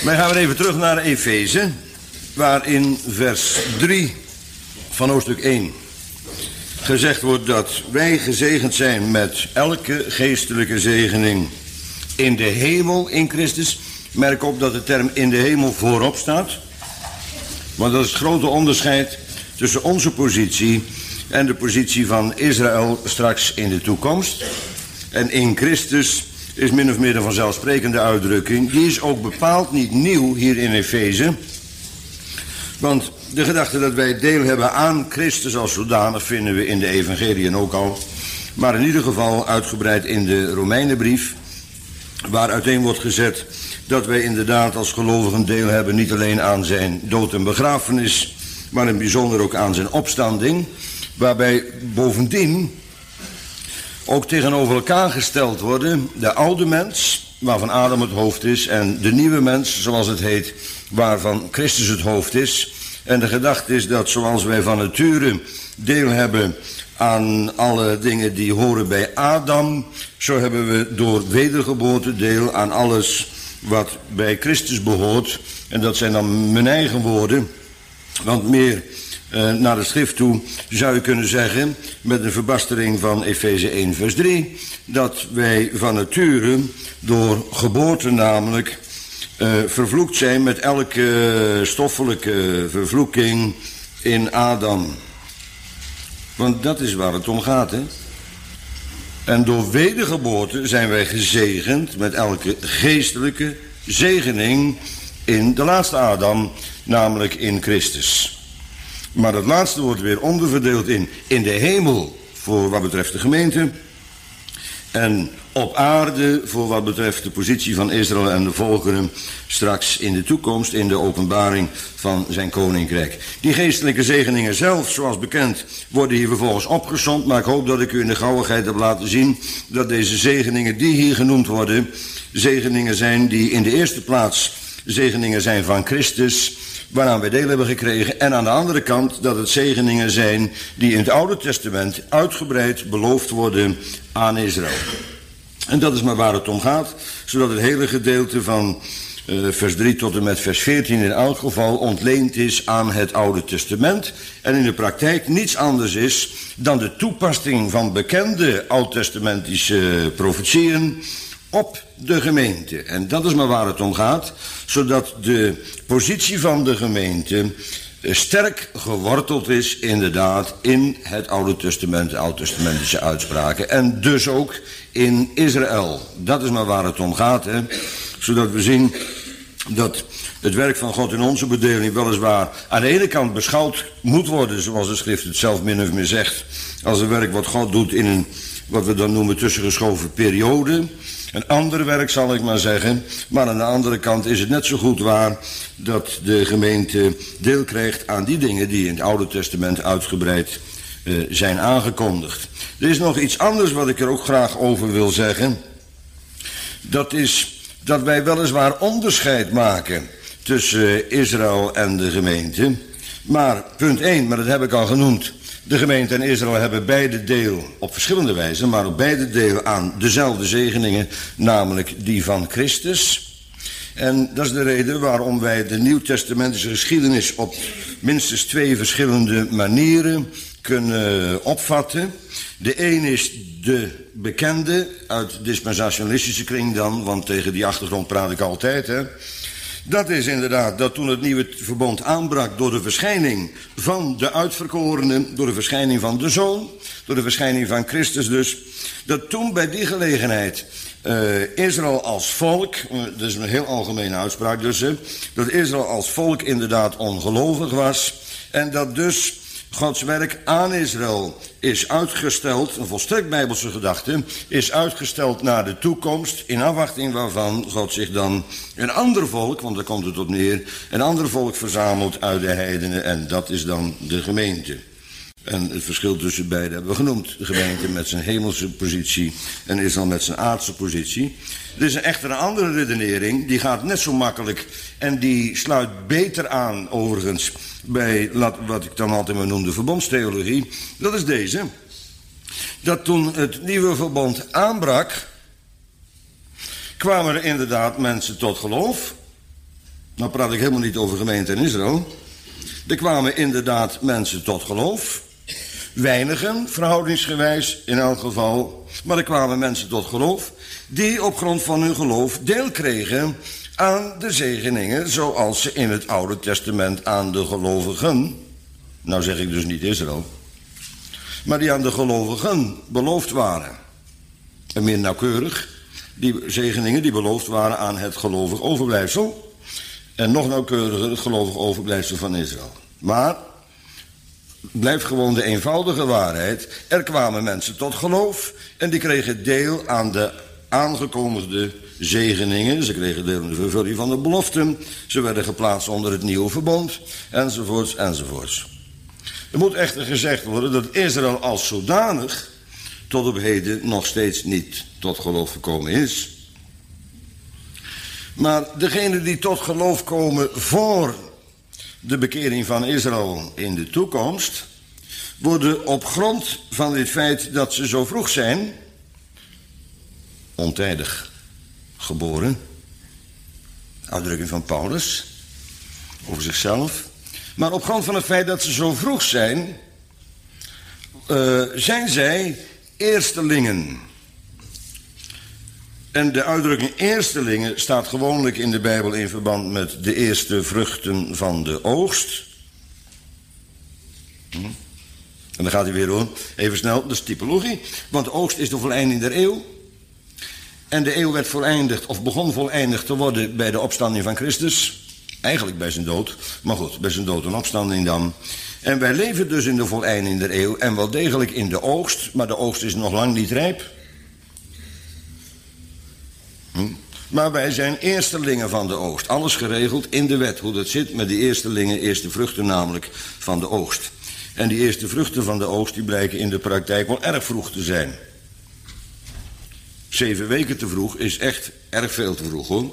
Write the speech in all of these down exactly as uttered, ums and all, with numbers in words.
Wij gaan weer even terug naar Efeze, waar in vers drie van hoofdstuk één gezegd wordt dat wij gezegend zijn met elke geestelijke zegening in de hemel in Christus. Merk op dat de term in de hemel voorop staat, want dat is het grote onderscheid tussen onze positie en de positie van Israël straks in de toekomst. En in Christus is min of meer een vanzelfsprekende uitdrukking. Die is ook bepaald niet nieuw hier in Efeze. Want de gedachte dat wij deel hebben aan Christus als zodanig vinden we in de evangeliën ook al. Maar in ieder geval uitgebreid in de Romeinenbrief, waar uiteen wordt gezet dat wij inderdaad als gelovigen deel hebben niet alleen aan zijn dood en begrafenis, maar in het bijzonder ook aan zijn opstanding. Waarbij bovendien ook tegenover elkaar gesteld worden de oude mens, waarvan Adam het hoofd is, en de nieuwe mens, zoals het heet, waarvan Christus het hoofd is. En de gedachte is dat zoals wij van nature deel hebben aan alle dingen die horen bij Adam, zo hebben we door wedergeboorte deel aan alles wat bij Christus behoort. En dat zijn dan mijn eigen woorden, want meer Uh, naar de schrift toe zou je kunnen zeggen, met een verbastering van Efeze één vers drie, dat wij van nature door geboorte namelijk uh, vervloekt zijn met elke stoffelijke vervloeking in Adam. Want dat is waar het om gaat, hè. En door wedergeboorte zijn wij gezegend met elke geestelijke zegening in de laatste Adam, namelijk in Christus. Maar het laatste wordt weer onderverdeeld in, in de hemel voor wat betreft de gemeente en op aarde voor wat betreft de positie van Israël en de volkeren straks in de toekomst in de openbaring van zijn koninkrijk. Die geestelijke zegeningen zelf, zoals bekend, worden hier vervolgens opgesomd, maar ik hoop dat ik u in de gauwigheid heb laten zien dat deze zegeningen die hier genoemd worden, zegeningen zijn die in de eerste plaats zegeningen zijn van Christus, waaraan wij deel hebben gekregen, en aan de andere kant dat het zegeningen zijn die in het Oude Testament uitgebreid beloofd worden aan Israël. En dat is maar waar het om gaat, zodat het hele gedeelte van uh, vers drie tot en met vers veertien in elk geval ontleend is aan het Oude Testament en in de praktijk niets anders is dan de toepassing van bekende oud-testamentische profetieën op de gemeente. En dat is maar waar het om gaat, zodat de positie van de gemeente sterk geworteld is inderdaad in het Oude Testament, de oud-testamentische uitspraken, en dus ook in Israël. Dat is maar waar het om gaat, hè? Zodat we zien dat het werk van God in onze bedeling weliswaar aan de ene kant beschouwd moet worden, zoals de schrift het zelf min of meer zegt, als een werk wat God doet in een, wat we dan noemen, tussengeschoven periode. Een ander werk, zal ik maar zeggen. Maar aan de andere kant is het net zo goed waar dat de gemeente deel krijgt aan die dingen die in het Oude Testament uitgebreid uh, zijn aangekondigd. Er is nog iets anders wat ik er ook graag over wil zeggen. Dat is dat wij weliswaar onderscheid maken tussen Israël en de gemeente. Maar punt één, maar dat heb ik al genoemd. De gemeente en Israël hebben beide deel, op verschillende wijzen, maar op beide deel aan dezelfde zegeningen, namelijk die van Christus. En dat is de reden waarom wij de nieuwtestamentische geschiedenis op minstens twee verschillende manieren kunnen opvatten. De een is de bekende, uit dispensationalistische kring dan, want tegen die achtergrond praat ik altijd, hè. Dat is inderdaad dat toen het nieuwe verbond aanbrak door de verschijning van de uitverkorenen, door de verschijning van de Zoon, door de verschijning van Christus dus, dat toen bij die gelegenheid uh, Israël als volk, uh, dat is een heel algemene uitspraak dus, uh, dat Israël als volk inderdaad ongelovig was en dat dus Gods werk aan Israël is uitgesteld, een volstrekt bijbelse gedachte, is uitgesteld naar de toekomst, in afwachting waarvan God zich dan een ander volk, want daar komt het op neer, een ander volk verzamelt uit de heidenen, en dat is dan de gemeente. En het verschil tussen beiden hebben we genoemd. De gemeente met zijn hemelse positie en Israël met zijn aardse positie. Er is echter een andere redenering, die gaat net zo makkelijk en die sluit beter aan overigens bij wat ik dan altijd maar noem de verbondstheologie. Dat is deze. Dat toen het nieuwe verbond aanbrak, kwamen er inderdaad mensen tot geloof. Nou praat ik helemaal niet over gemeente in Israël. Er kwamen inderdaad mensen tot geloof. Weinigen, verhoudingsgewijs in elk geval. Maar er kwamen mensen tot geloof die op grond van hun geloof deel kregen aan de zegeningen zoals ze in het Oude Testament aan de gelovigen, nou zeg ik dus niet Israël, maar die aan de gelovigen beloofd waren. En meer nauwkeurig, die zegeningen die beloofd waren aan het gelovig overblijfsel. En nog nauwkeuriger het gelovig overblijfsel van Israël. Maar blijft gewoon de eenvoudige waarheid. Er kwamen mensen tot geloof en die kregen deel aan de aangekondigde zegeningen. Ze kregen deel aan de vervulling van de beloften. Ze werden geplaatst onder het nieuwe verbond, enzovoorts, enzovoorts. Er moet echter gezegd worden dat Israël als zodanig tot op heden nog steeds niet tot geloof gekomen is. Maar degenen die tot geloof komen voor de bekering van Israël in de toekomst, worden op grond van dit feit dat ze zo vroeg zijn, ontijdig geboren, uitdrukking van Paulus over zichzelf, maar op grond van het feit dat ze zo vroeg zijn, uh, zijn zij eerstelingen. En de uitdrukking eerstelingen staat gewoonlijk in de Bijbel in verband met de eerste vruchten van de oogst. Hm. En dan gaat hij weer hoor, even snel, dat is typologie. Want de oogst is de voleinding der eeuw. En de eeuw werd voleindigd, of begon voleindigd te worden bij de opstanding van Christus. Eigenlijk bij zijn dood, maar goed, bij zijn dood en opstanding dan. En wij leven dus in de voleinding der eeuw en wel degelijk in de oogst, maar de oogst is nog lang niet rijp. Hm? Maar wij zijn eerstelingen van de oogst. Alles geregeld in de wet, hoe dat zit met die eerstelingen, eerste vruchten namelijk van de oogst. En die eerste vruchten van de oogst die blijken in de praktijk wel erg vroeg te zijn. Zeven weken te vroeg is echt erg veel te vroeg hoor.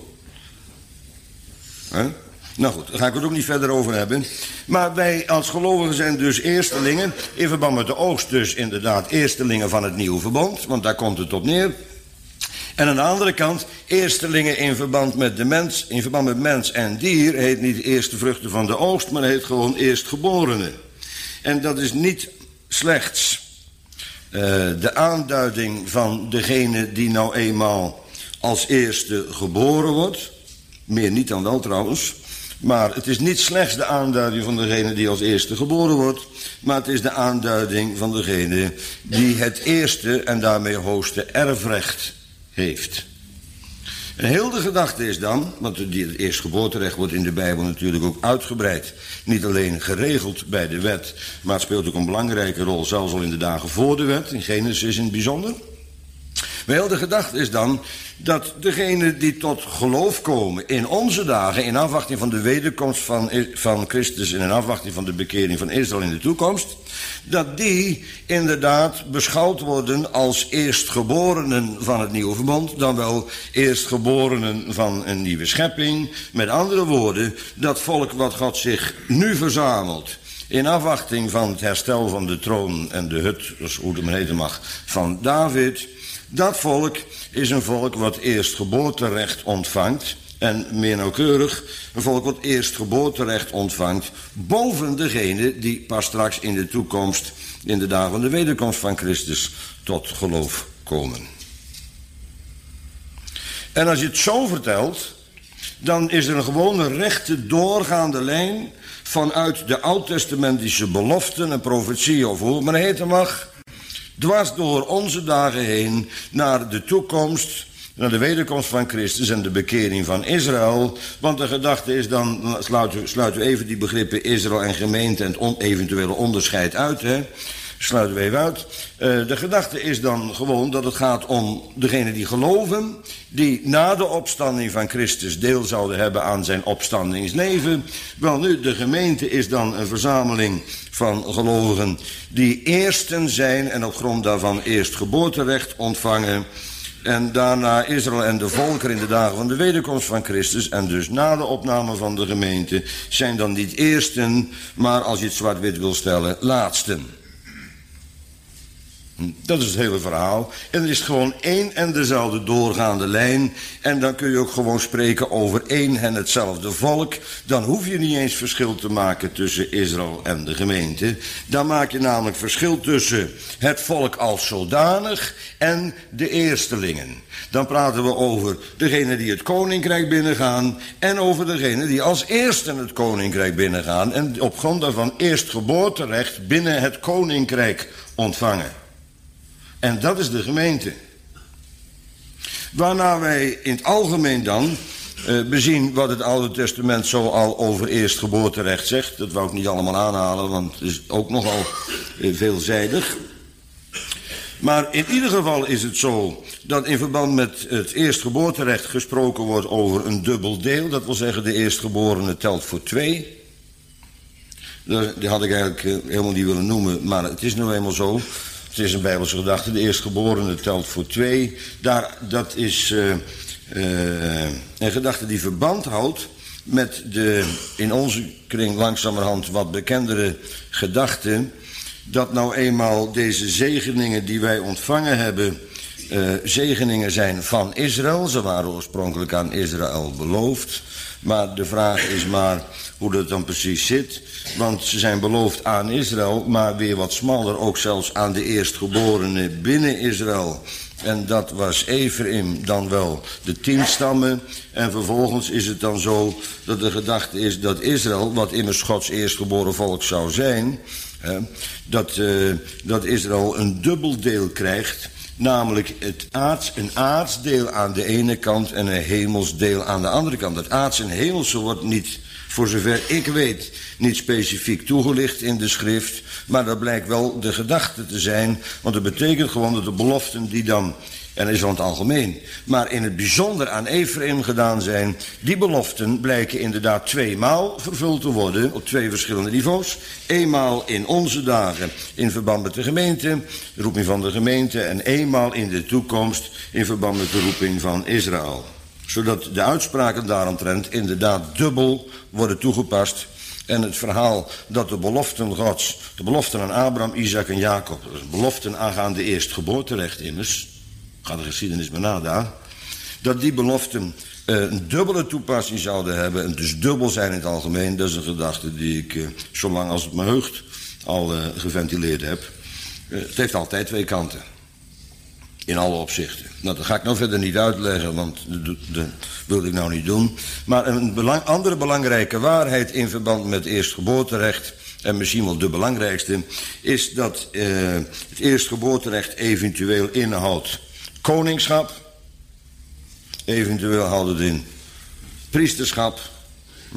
Huh? Nou goed, daar ga ik het ook niet verder over hebben. Maar wij als gelovigen zijn dus eerstelingen. In verband met de oogst dus inderdaad eerstelingen van het nieuwe verbond. Want daar komt het op neer. En aan de andere kant, eerstelingen in verband met de mens, in verband met mens en dier, heet niet de eerste vruchten van de oogst, maar heet gewoon eerstgeborenen. En dat is niet slechts uh, de aanduiding van degene die nou eenmaal als eerste geboren wordt. Meer niet dan wel trouwens. Maar het is niet slechts de aanduiding van degene die als eerste geboren wordt, maar het is de aanduiding van degene die het eerste en daarmee hoogste erfrecht heeft. En heel de gedachte is dan, want het eerstgeboorterecht wordt in de Bijbel natuurlijk ook uitgebreid. Niet alleen geregeld bij de wet, maar het speelt ook een belangrijke rol, zelfs al in de dagen voor de wet, in Genesis in het bijzonder. Maar heel de gedachte is dan dat degenen die tot geloof komen in onze dagen, in afwachting van de wederkomst van, van Christus en in afwachting van de bekering van Israël in de toekomst, dat die inderdaad beschouwd worden als eerstgeborenen van het nieuwe verbond, dan wel eerstgeborenen van een nieuwe schepping. Met andere woorden, dat volk wat God zich nu verzamelt in afwachting van het herstel van de troon en de hut, dus hoe het maar heten mag, van David, dat volk is een volk wat eerst geboorterecht ontvangt. En meer nauwkeurig, een volk wat eerst geboorterecht ontvangt boven degene die pas straks in de toekomst, in de dagen van de wederkomst van Christus, tot geloof komen. En als je het zo vertelt, dan is er een gewone rechte doorgaande lijn vanuit de oud-testamentische beloften en profetieën, of hoe het maar heten mag, dwars door onze dagen heen naar de toekomst, naar de wederkomst van Christus en de bekering van Israël. Want de gedachte is dan, sluiten, sluiten we even die begrippen Israël en gemeente en het on, eventuele onderscheid uit, hè. Sluiten we even uit. Uh, de gedachte is dan gewoon dat het gaat om degenen die geloven, die na de opstanding van Christus deel zouden hebben aan zijn opstandingsleven. Wel nu, de gemeente is dan een verzameling van gelovigen die eersten zijn en op grond daarvan eerst geboorterecht ontvangen. En daarna Israël en de volkeren in de dagen van de wederkomst van Christus. En dus na de opname van de gemeente zijn dan niet eersten, maar als je het zwart-wit wil stellen, laatsten. Dat is het hele verhaal. En er is gewoon één en dezelfde doorgaande lijn. En dan kun je ook gewoon spreken over één en hetzelfde volk. Dan hoef je niet eens verschil te maken tussen Israël en de gemeente. Dan maak je namelijk verschil tussen het volk als zodanig en de eerstelingen. Dan praten we over degenen die het koninkrijk binnengaan en over degenen die als eersten het koninkrijk binnengaan en op grond daarvan eerstgeboorterecht binnen het koninkrijk ontvangen. En dat is de gemeente. Waarna wij in het algemeen dan uh, bezien wat het Oude Testament zo al over eerstgeboorterecht zegt. Dat wou ik niet allemaal aanhalen, want het is ook nogal uh, veelzijdig. Maar in ieder geval is het zo dat in verband met het eerstgeboorterecht gesproken wordt over een dubbel deel. Dat wil zeggen, de eerstgeborene telt voor twee. Die had ik eigenlijk uh, helemaal niet willen noemen, maar het is nou eenmaal zo. Het is een Bijbelse gedachte, de eerstgeborene telt voor twee. Daar, dat is uh, uh, een gedachte die verband houdt met de in onze kring langzamerhand wat bekendere gedachte, dat nou eenmaal deze zegeningen die wij ontvangen hebben, uh, zegeningen zijn van Israël. Ze waren oorspronkelijk aan Israël beloofd. Maar de vraag is maar hoe dat dan precies zit. Want ze zijn beloofd aan Israël, maar weer wat smaller ook zelfs aan de eerstgeborenen binnen Israël. En dat was Ephraim, dan wel de tien stammen. En vervolgens is het dan zo dat de gedachte is dat Israël, wat immers Gods eerstgeboren volk zou zijn, hè, dat, uh, dat Israël een dubbel deel krijgt. Namelijk het aards, een aardsdeel aan de ene kant en een hemelsdeel aan de andere kant. Het aards en hemelse wordt niet, voor zover ik weet, niet specifiek toegelicht in de schrift. Maar dat blijkt wel de gedachte te zijn. Want dat betekent gewoon dat de beloften die dan, en is in het algemeen, maar in het bijzonder aan Ephraim gedaan zijn, die beloften blijken inderdaad tweemaal vervuld te worden op twee verschillende niveaus. Eenmaal in onze dagen in verband met de gemeente, de roeping van de gemeente, en eenmaal in de toekomst in verband met de roeping van Israël. Zodat de uitspraken daaromtrent inderdaad dubbel worden toegepast. En het verhaal dat de beloften Gods, de beloften aan Abraham, Isaac en Jacob, dus beloften aangaande eerstgeboorterecht immers, ga de geschiedenis maar nagaan, dat die beloften uh, een dubbele toepassing zouden hebben en dus dubbel zijn in het algemeen. Dat is een gedachte die ik, uh, zolang als het me heugt, al uh, geventileerd heb. Uh, het heeft altijd twee kanten. In alle opzichten. Nou, dat ga ik nou verder niet uitleggen, want dat, dat wilde ik nou niet doen. Maar een belang, andere belangrijke waarheid in verband met eerstgeboorterecht, en misschien wel de belangrijkste, is dat uh, het eerstgeboorterecht eventueel inhoudt koningschap, eventueel houdt het in priesterschap, hm?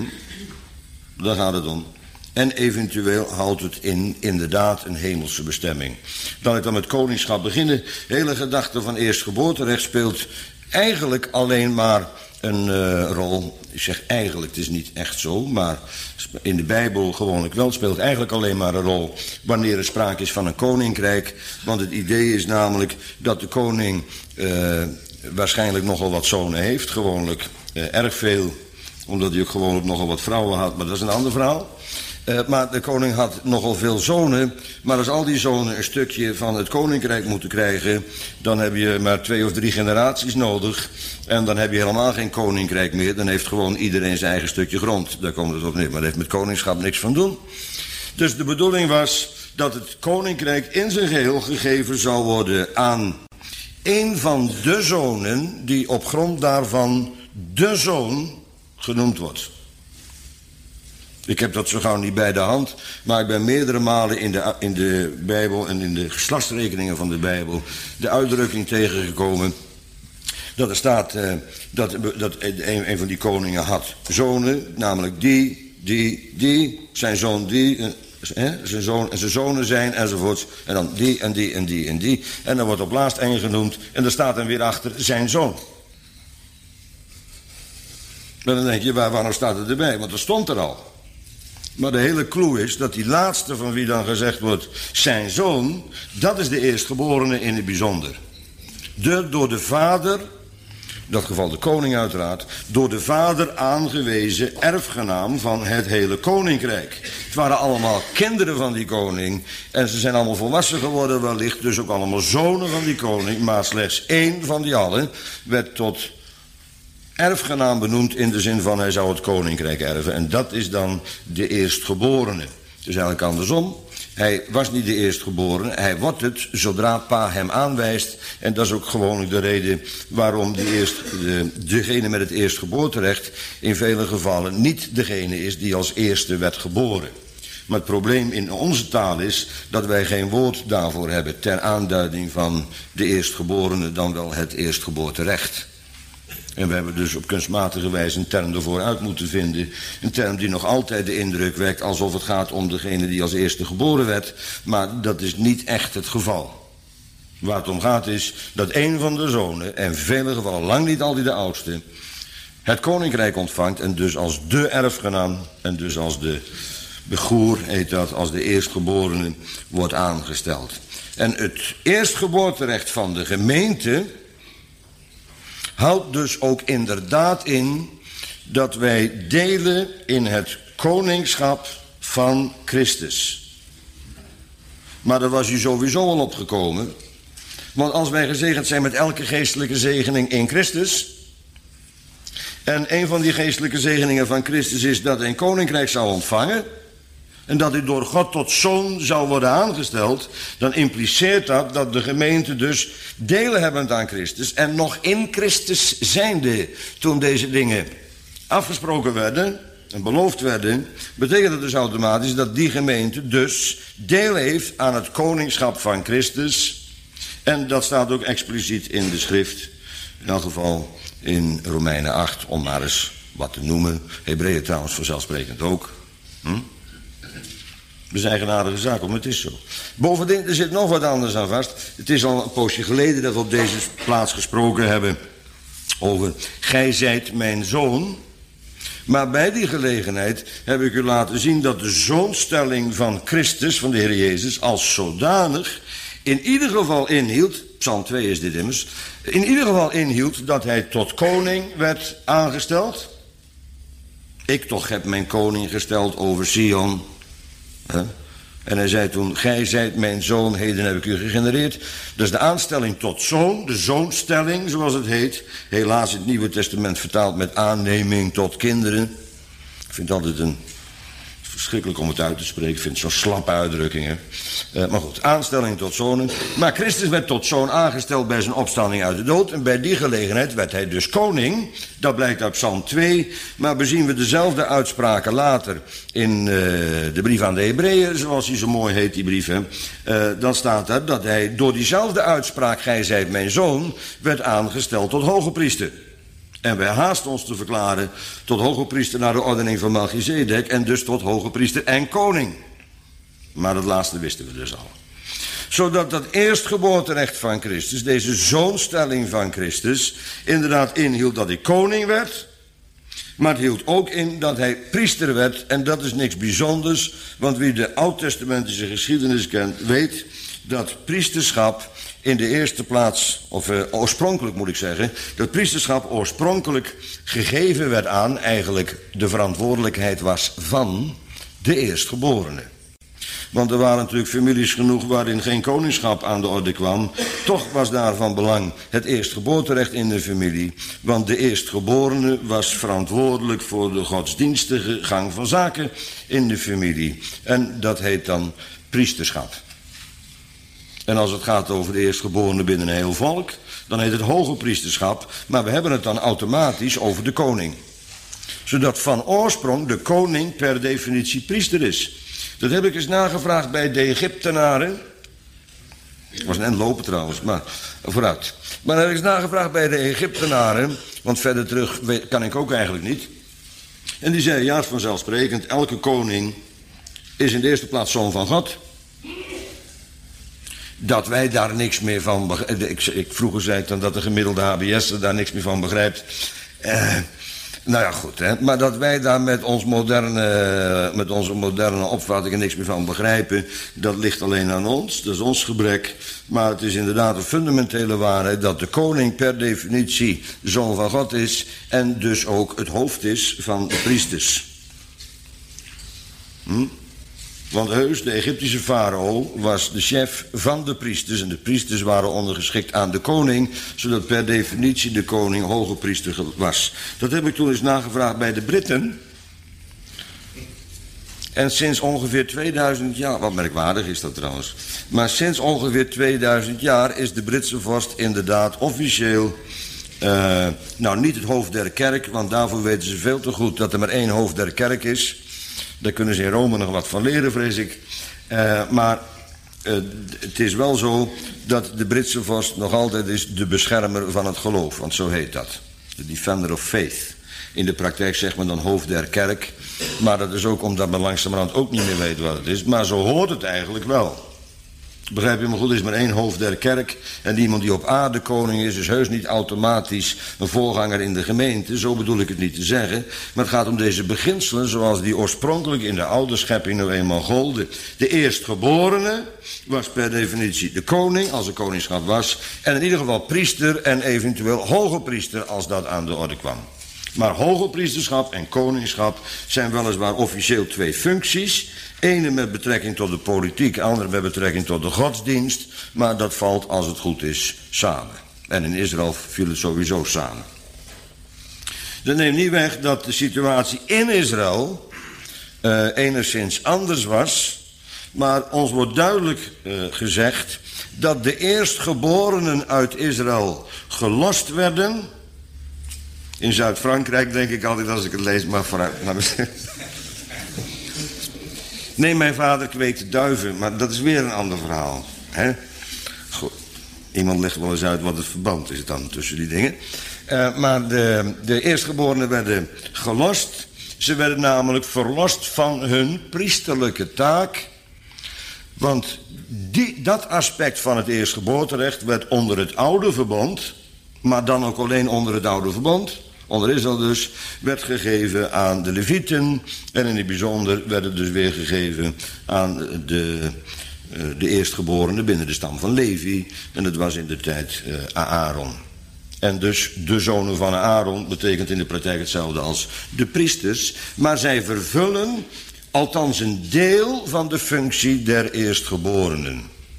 Daar gaat het om. En eventueel houdt het in inderdaad een hemelse bestemming. Dan ik dan met koningschap beginnen. De hele gedachte van eerstgeboorterecht speelt eigenlijk alleen maar een uh, rol. Ik zeg eigenlijk, het is niet echt zo, maar in de Bijbel gewoonlijk wel. Het speelt eigenlijk alleen maar een rol wanneer er sprake is van een koninkrijk. Want het idee is namelijk dat de koning uh, waarschijnlijk nogal wat zonen heeft. Gewoonlijk uh, erg veel, omdat hij ook gewoonlijk nogal wat vrouwen had. Maar dat is een ander verhaal. Uh, maar de koning had nogal veel zonen. Maar als al die zonen een stukje van het koninkrijk moeten krijgen, dan heb je maar twee of drie generaties nodig. En dan heb je helemaal geen koninkrijk meer. Dan heeft gewoon iedereen zijn eigen stukje grond. Daar komt het op neer. Maar dat heeft met koningschap niks van doen. Dus de bedoeling was dat het koninkrijk in zijn geheel gegeven zou worden aan een van de zonen die op grond daarvan de zoon genoemd wordt. Ik heb dat zo gauw niet bij de hand, maar ik ben meerdere malen in de, in de Bijbel en in de geslachtsrekeningen van de Bijbel de uitdrukking tegengekomen dat er staat uh, dat, dat een, een van die koningen had zonen, namelijk die, die, die, zijn zoon die, uh, hè, zijn zoon en zijn zonen zijn enzovoorts, en dan die en die en die en die, en dan wordt op laatst één genoemd en er staat dan weer achter zijn zoon. En dan denk je, waar, waarom staat het erbij? Want dat stond er al. Maar de hele clue is dat die laatste van wie dan gezegd wordt zijn zoon, dat is de eerstgeborene in het bijzonder. De door de vader dat geval de koning uiteraard, door de vader aangewezen erfgenaam van het hele koninkrijk. Het waren allemaal kinderen van die koning en ze zijn allemaal volwassen geworden wellicht, dus ook allemaal zonen van die koning, maar slechts één van die allen werd tot erfgenaam benoemd in de zin van hij zou het koninkrijk erven en dat is dan de eerstgeborene. Het is eigenlijk andersom. Hij was niet de eerstgeborene, hij wordt het zodra pa hem aanwijst. En dat is ook gewoonlijk de reden waarom die eerst, de, degene met het eerstgeboorterecht in vele gevallen niet degene is die als eerste werd geboren. Maar het probleem in onze taal is dat wij geen woord daarvoor hebben ter aanduiding van de eerstgeborene dan wel het eerstgeboorterecht. En we hebben dus op kunstmatige wijze een term ervoor uit moeten vinden. Een term die nog altijd de indruk wekt alsof het gaat om degene die als eerste geboren werd. Maar dat is niet echt het geval. Waar het om gaat is dat een van de zonen, en in vele gevallen lang niet altijd de oudste, het koninkrijk ontvangt en dus als de erfgenaam en dus als de begoer, heet dat, als de eerstgeborene wordt aangesteld. En het eerstgeboorterecht van de gemeente houdt dus ook inderdaad in dat wij delen in het koningschap van Christus. Maar daar was u sowieso al opgekomen. Want als wij gezegend zijn met elke geestelijke zegening in Christus, en een van die geestelijke zegeningen van Christus is dat hij een koninkrijk zou ontvangen, en dat hij door God tot zoon zou worden aangesteld, dan impliceert dat dat de gemeente dus delen hebben aan Christus en nog in Christus zijnde toen deze dingen afgesproken werden en beloofd werden, betekent het dus automatisch dat die gemeente dus deel heeft aan het koningschap van Christus. En dat staat ook expliciet in de schrift, in elk geval in Romeinen acht, om maar eens wat te noemen. Hebreeën trouwens vanzelfsprekend ook. Hm? Dat is een eigenaardige zaak, maar het is zo. Bovendien, er zit nog wat anders aan vast. Het is al een poosje geleden dat we op deze plaats gesproken hebben over gij zijt mijn zoon. Maar bij die gelegenheid heb ik u laten zien dat de zoonstelling van Christus, van de Heer Jezus, als zodanig in ieder geval inhield, Psalm twee is dit immers, in ieder geval inhield dat hij tot koning werd aangesteld. Ik toch heb mijn koning gesteld over Sion. Huh? En hij zei toen, gij zijt mijn zoon, heden heb ik u gegenereerd. Dus de aanstelling tot zoon, de zoonstelling zoals het heet, helaas in het Nieuwe Testament vertaald met aanneming tot kinderen. Ik vind het altijd een verschrikkelijk om het uit te spreken, ik vind het zo'n slappe uitdrukking. Hè? Uh, maar goed, aanstelling tot zonen. Maar Christus werd tot zoon aangesteld bij zijn opstanding uit de dood. En bij die gelegenheid werd hij dus koning. Dat blijkt uit Psalm twee. Maar bezien we dezelfde uitspraken later in uh, de brief aan de Hebreeën, zoals die zo mooi heet, die brief. Hè? Uh, dan staat er dat hij door diezelfde uitspraak, gij zijt mijn zoon, werd aangesteld tot hoge priester. En wij haasten ons te verklaren tot hoge priester naar de ordening van Melchizedek en dus tot hoge priester en koning. Maar dat laatste wisten we dus al. Zodat dat eerstgeboorterecht van Christus, deze zoonstelling van Christus, inderdaad inhield dat hij koning werd. Maar het hield ook in dat hij priester werd. En dat is niks bijzonders, want wie de oud-testamentische geschiedenis kent, weet dat priesterschap in de eerste plaats, of uh, oorspronkelijk moet ik zeggen, dat priesterschap oorspronkelijk gegeven werd aan, eigenlijk de verantwoordelijkheid was van de eerstgeborene. Want er waren natuurlijk families genoeg waarin geen koningschap aan de orde kwam. Toch was daar van belang het eerstgeboorterecht in de familie. Want de eerstgeborene was verantwoordelijk voor de godsdienstige gang van zaken in de familie. En dat heet dan priesterschap. En als het gaat over de eerstgeborene binnen een heel volk, dan heet het hoge priesterschap. Maar we hebben het dan automatisch over de koning. Zodat van oorsprong de koning per definitie priester is. Dat heb ik eens nagevraagd bij de Egyptenaren. Het was een end lopen trouwens, maar vooruit. Maar dat heb ik eens nagevraagd bij de Egyptenaren, want verder terug kan ik ook eigenlijk niet. En die zei, ja, vanzelfsprekend, elke koning is in de eerste plaats zoon van God. Dat wij daar niks meer van begrijpen. Ik, ik, vroeger zei ik dan dat de gemiddelde H B S'er daar niks meer van begrijpt. Uh, Nou ja, goed, hè. Maar dat wij daar met, ons moderne, met onze moderne opvattingen niks meer van begrijpen, dat ligt alleen aan ons, dat is ons gebrek. Maar het is inderdaad een fundamentele waarheid dat de koning per definitie zoon van God is en dus ook het hoofd is van de priesters. Hm? Want heus, de Egyptische farao was de chef van de priesters en de priesters waren ondergeschikt aan de koning, zodat per definitie de koning hoge priester was. Dat heb ik toen eens nagevraagd bij de Britten. En sinds ongeveer tweeduizend jaar, wat merkwaardig is dat trouwens, maar sinds ongeveer tweeduizend jaar is de Britse vorst inderdaad officieel, uh, nou niet het hoofd der kerk, want daarvoor weten ze veel te goed dat er maar één hoofd der kerk is. Daar kunnen ze in Rome nog wat van leren, vrees ik. Uh, maar uh, het is wel zo dat de Britse vorst nog altijd is de beschermer van het geloof. Want zo heet dat. De defender of faith. In de praktijk zegt men dan hoofd der kerk. Maar dat is ook omdat men langzamerhand ook niet meer weet wat het is. Maar zo hoort het eigenlijk wel. Begrijp je me goed, er is maar één hoofd der kerk. En iemand die op aarde koning is, is heus niet automatisch een voorganger in de gemeente. Zo bedoel ik het niet te zeggen. Maar het gaat om deze beginselen zoals die oorspronkelijk in de oude schepping nou eenmaal golden. De eerstgeborene was per definitie de koning, als er koningschap was. En in ieder geval priester en eventueel hoge priester als dat aan de orde kwam. Maar hoge priesterschap en koningschap zijn weliswaar officieel twee functies. Ene met betrekking tot de politiek, andere met betrekking tot de godsdienst. Maar dat valt, als het goed is, samen. En in Israël viel het sowieso samen. Dat neemt niet weg dat de situatie in Israël uh, enigszins anders was. Maar ons wordt duidelijk uh, gezegd dat de eerstgeborenen uit Israël gelost werden. In Zuid-Frankrijk denk ik altijd als ik het lees, maar vooruit. Nee, mijn vader kweekte duiven, maar dat is weer een ander verhaal. Hè? Goed. Iemand legt wel eens uit wat het verband is dan tussen die dingen. Uh, maar de, de eerstgeborenen werden gelost. Ze werden namelijk verlost van hun priesterlijke taak. Want die, dat aspect van het eerstgeboorterecht werd onder het oude verbond, maar dan ook alleen onder het oude verbond, onder Israël dus, werd gegeven aan de Levieten. En in het bijzonder werd het dus weer gegeven aan de, de eerstgeborenen binnen de stam van Levi. En dat was in de tijd uh, Aaron. En dus de zonen van Aaron betekent in de praktijk hetzelfde als de priesters. Maar zij vervullen althans een deel van de functie der eerstgeborenen.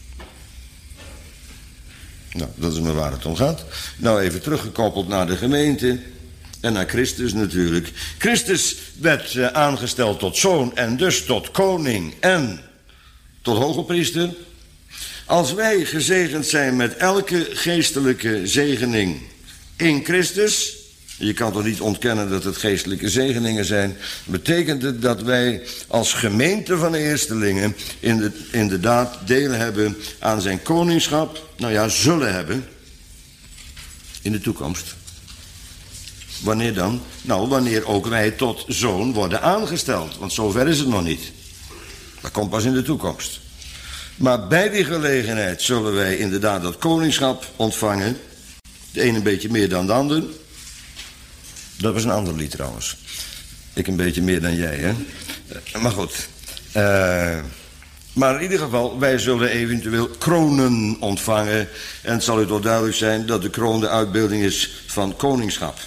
Nou, dat is maar waar het om gaat. Nou, even teruggekoppeld naar de gemeente en naar Christus natuurlijk. Christus werd uh, aangesteld tot zoon en dus tot koning en tot hoge priester. Als wij gezegend zijn met elke geestelijke zegening in Christus, je kan toch niet ontkennen dat het geestelijke zegeningen zijn, betekent het dat wij als gemeente van de eerstelingen in de, inderdaad deel hebben aan zijn koningschap. Nou ja, zullen hebben in de toekomst. Wanneer dan? Nou, wanneer ook wij tot zoon worden aangesteld. Want zover is het nog niet. Dat komt pas in de toekomst. Maar bij die gelegenheid zullen wij inderdaad dat koningschap ontvangen. De een een beetje meer dan de ander. Dat was een ander lied trouwens. Ik een beetje meer dan jij, hè? Maar goed. Uh, maar in ieder geval, wij zullen eventueel kronen ontvangen. En het zal u toch duidelijk zijn dat de kroon de uitbeelding is van koningschap.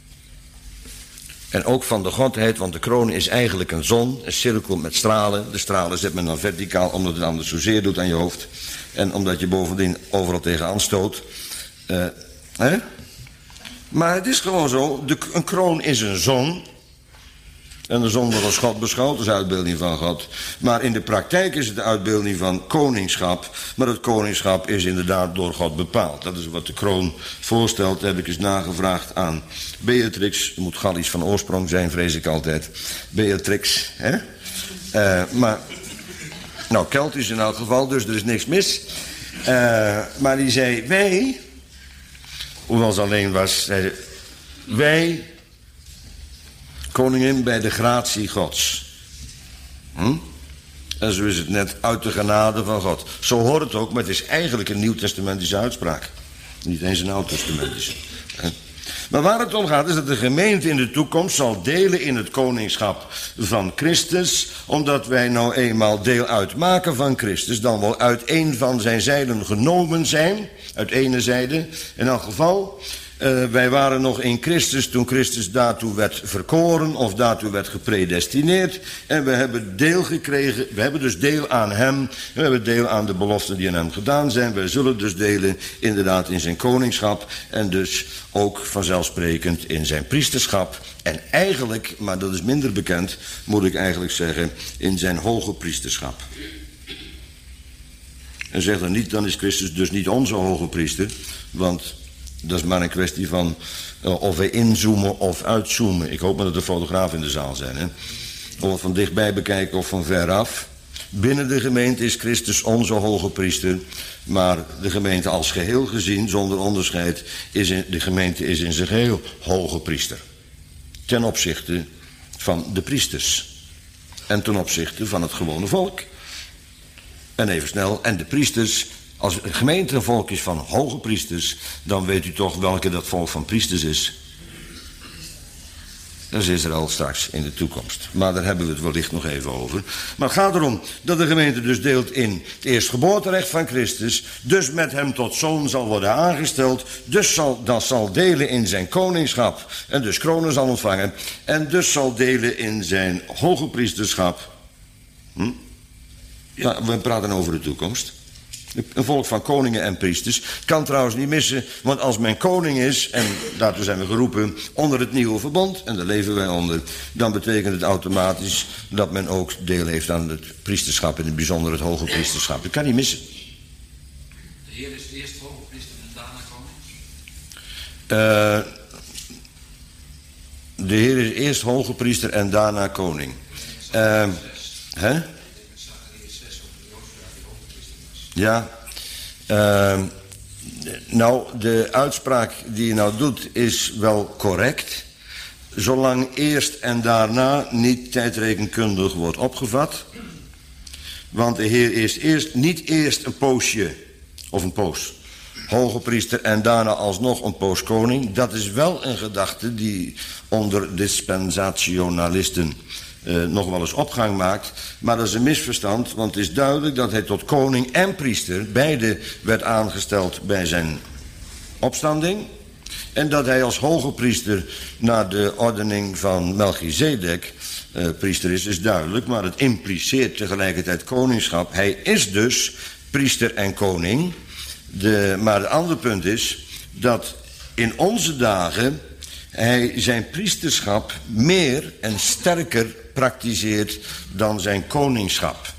En ook van de godheid, want de kroon is eigenlijk een zon, een cirkel met stralen. De stralen zet men dan verticaal, omdat het anders zozeer doet aan je hoofd. En omdat je bovendien overal tegenaan stoot. Uh, hè? Maar het is gewoon zo, de, een kroon is een zon. En de zon wordt als God beschouwd, dat is de uitbeelding van God. Maar in de praktijk is het de uitbeelding van koningschap. Maar het koningschap is inderdaad door God bepaald. Dat is wat de kroon voorstelt. Dat heb ik eens nagevraagd aan Beatrix. Het moet Gallisch van oorsprong zijn, vrees ik altijd. Beatrix, hè? Uh, maar, nou, Keltisch in elk geval, dus er is niks mis. Uh, maar die zei, wij, hoewel ze alleen was, zei ze, wij, koningin bij de gratie Gods. Hm? En zo is het net uit de genade van God. Zo hoort het ook, maar het is eigenlijk een nieuwtestamentische uitspraak. Niet eens een oud-testamentische. Maar waar het om gaat is dat de gemeente in de toekomst zal delen in het koningschap van Christus, omdat wij nou eenmaal deel uitmaken van Christus, dan wel uit een van zijn zijden genomen zijn, uit ene zijde in elk geval. Uh, wij waren nog in Christus toen Christus daartoe werd verkoren of daartoe werd gepredestineerd. En we hebben deel gekregen, we hebben dus deel aan hem. We hebben deel aan de beloften die aan hem gedaan zijn. Wij zullen dus delen inderdaad in zijn koningschap. En dus ook vanzelfsprekend in zijn priesterschap. En eigenlijk, maar dat is minder bekend, moet ik eigenlijk zeggen, in zijn hoge priesterschap. En zeg dan niet, dan is Christus dus niet onze hoge priester, want dat is maar een kwestie van uh, of we inzoomen of uitzoomen. Ik hoop maar dat er fotografen in de zaal zijn. Hè? Of we van dichtbij bekijken of van veraf. Binnen de gemeente is Christus onze hoge priester. Maar de gemeente als geheel gezien, zonder onderscheid, is in, de gemeente is in zijn geheel hoge priester. Ten opzichte van de priesters. En ten opzichte van het gewone volk. En even snel, en de priesters. Als een gemeente een volk is van hoge priesters, dan weet u toch welke dat volk van priesters is. Dat is Israël straks in de toekomst. Maar daar hebben we het wellicht nog even over. Maar het gaat erom dat de gemeente dus deelt in het eerstgeboorterecht van Christus, dus met hem tot zoon zal worden aangesteld, dus zal, dat zal delen in zijn koningschap en dus kronen zal ontvangen, en dus zal delen in zijn hoge priesterschap. Hm? Ja, we praten over de toekomst. Een volk van koningen en priesters. Kan trouwens niet missen, want als men koning is, en daartoe zijn we geroepen onder het nieuwe verbond, en daar leven wij onder, dan betekent het automatisch dat men ook deel heeft aan het priesterschap, in het bijzonder het hoge priesterschap. Dat kan niet missen. De Heer is eerst hoge priester en daarna Uh, koning? de Heer is eerst hoge priester en daarna koning. Uh, hè? Ja, uh, nou, de uitspraak die je nou doet is wel correct, zolang eerst en daarna niet tijdrekenkundig wordt opgevat. Want de Heer is eerst, niet eerst een poosje, of een poos, hoge priester en daarna alsnog een poos koning. Dat is wel een gedachte die onder dispensationalisten Uh, nog wel eens opgang maakt. Maar dat is een misverstand, want het is duidelijk dat hij tot koning en priester beide werd aangesteld bij zijn opstanding. En dat hij als hoge priester naar de ordening van Melchizedek uh, priester is, is duidelijk. Maar het impliceert tegelijkertijd koningschap. Hij is dus priester en koning. De, maar het andere punt is dat in onze dagen hij zijn priesterschap meer en sterker praktiseert dan zijn koningschap.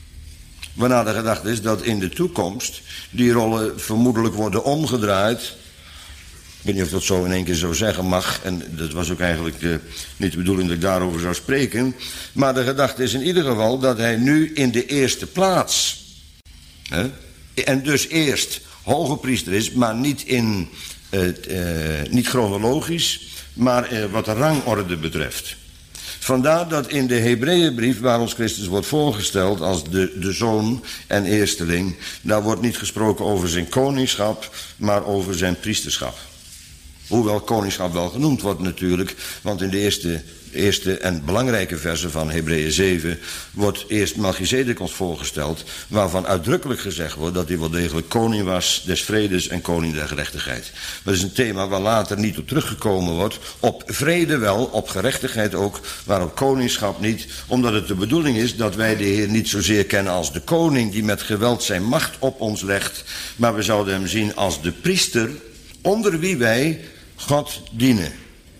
Waarna de gedachte is dat in de toekomst die rollen vermoedelijk worden omgedraaid. Ik weet niet of ik dat zo in één keer zo zeggen mag. En dat was ook eigenlijk uh, niet de bedoeling dat ik daarover zou spreken. Maar de gedachte is in ieder geval dat hij nu in de eerste plaats, hè, en dus eerst hoge priester is, maar niet in Uh, uh, niet chronologisch, maar uh, wat de rangorde betreft. Vandaar dat in de Hebreeënbrief, waar ons Christus wordt voorgesteld als de, de zoon en eersteling, daar wordt niet gesproken over zijn koningschap, maar over zijn priesterschap. Hoewel koningschap wel genoemd wordt natuurlijk, want in de eerste, eerste en belangrijke verse van Hebreeën zeven wordt eerst Melchizedek ons voorgesteld, waarvan uitdrukkelijk gezegd wordt dat hij wel degelijk koning was des vredes en koning der gerechtigheid. Dat is een thema waar later niet op teruggekomen wordt. Op vrede wel, op gerechtigheid ook, maar op koningschap niet, omdat het de bedoeling is dat wij de Heer niet zozeer kennen als de koning die met geweld zijn macht op ons legt, maar we zouden hem zien als de priester onder wie wij God dienen.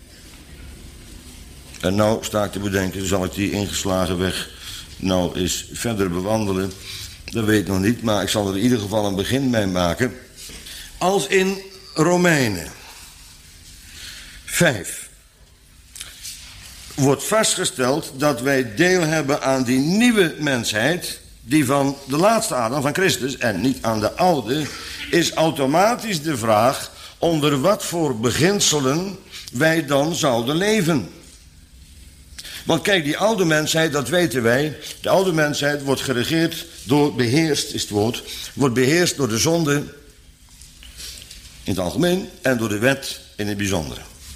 En nou sta ik te bedenken, zal ik die ingeslagen weg nou eens verder bewandelen? Dat weet ik nog niet, maar ik zal er in ieder geval een begin mee maken. Als in Romeinen vijf wordt vastgesteld dat wij deel hebben aan die nieuwe mensheid, die van de laatste Adam, van Christus, en niet aan de oude, is automatisch de vraag onder wat voor beginselen wij dan zouden leven. Want kijk, die oude mensheid, dat weten wij, de oude mensheid wordt geregeerd door, beheerst is het woord, wordt beheerst door de zonde in het algemeen en door de wet in het bijzonder.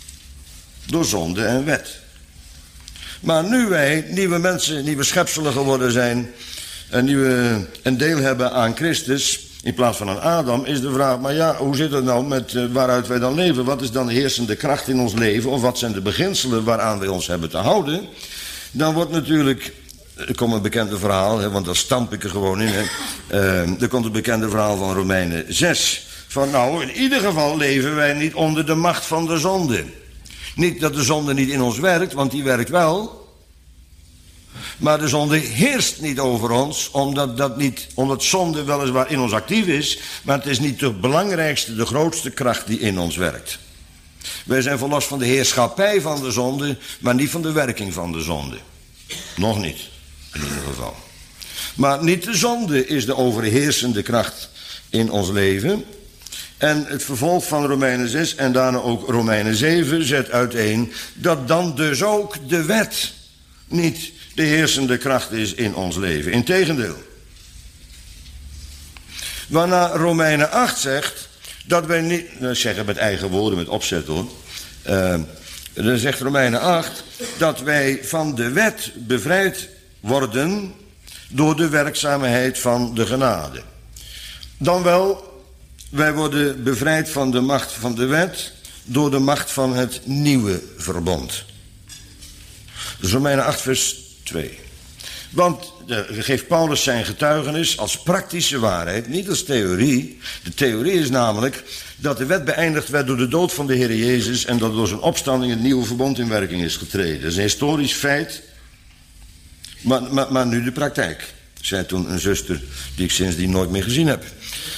door zonde en wet. Maar nu wij nieuwe mensen, nieuwe schepselen geworden zijn, een, nieuwe, een deel hebben aan Christus in plaats van aan Adam, is de vraag, maar ja, hoe zit het nou met uh, waaruit wij dan leven? Wat is dan de heersende kracht in ons leven? Of wat zijn de beginselen waaraan wij ons hebben te houden? Dan wordt natuurlijk, er komt een bekende verhaal, hè, want daar stamp ik er gewoon in. Hè. Uh, er komt het bekende verhaal van Romeinen zes. Van nou, in ieder geval leven wij niet onder de macht van de zonde. Niet dat de zonde niet in ons werkt, want die werkt wel. Maar de zonde heerst niet over ons, omdat, dat niet, omdat zonde weliswaar in ons actief is, maar het is niet de belangrijkste, de grootste kracht die in ons werkt. Wij zijn verlost van de heerschappij van de zonde, maar niet van de werking van de zonde. Nog niet, in ieder geval. Maar niet de zonde is de overheersende kracht in ons leven. En het vervolg van Romeinen zes en daarna ook Romeinen zeven zet uiteen dat dan dus ook de wet niet de heersende kracht is in ons leven. Integendeel. Waarna Romeinen acht zegt dat wij niet, nou, zeggen met eigen woorden, met opzet hoor. Uh, dan zegt Romeinen acht dat wij van de wet bevrijd worden door de werkzaamheid van de genade. Dan wel, wij worden bevrijd van de macht van de wet door de macht van het nieuwe verbond. Dus Romeinen acht vers twee. Want uh, geeft Paulus zijn getuigenis als praktische waarheid, niet als theorie. De theorie is namelijk dat de wet beëindigd werd door de dood van de Heer Jezus en dat door zijn opstanding het nieuwe verbond in werking is getreden. Dat is een historisch feit, maar, maar, maar nu de praktijk. Zei toen een zuster die ik sindsdien nooit meer gezien heb.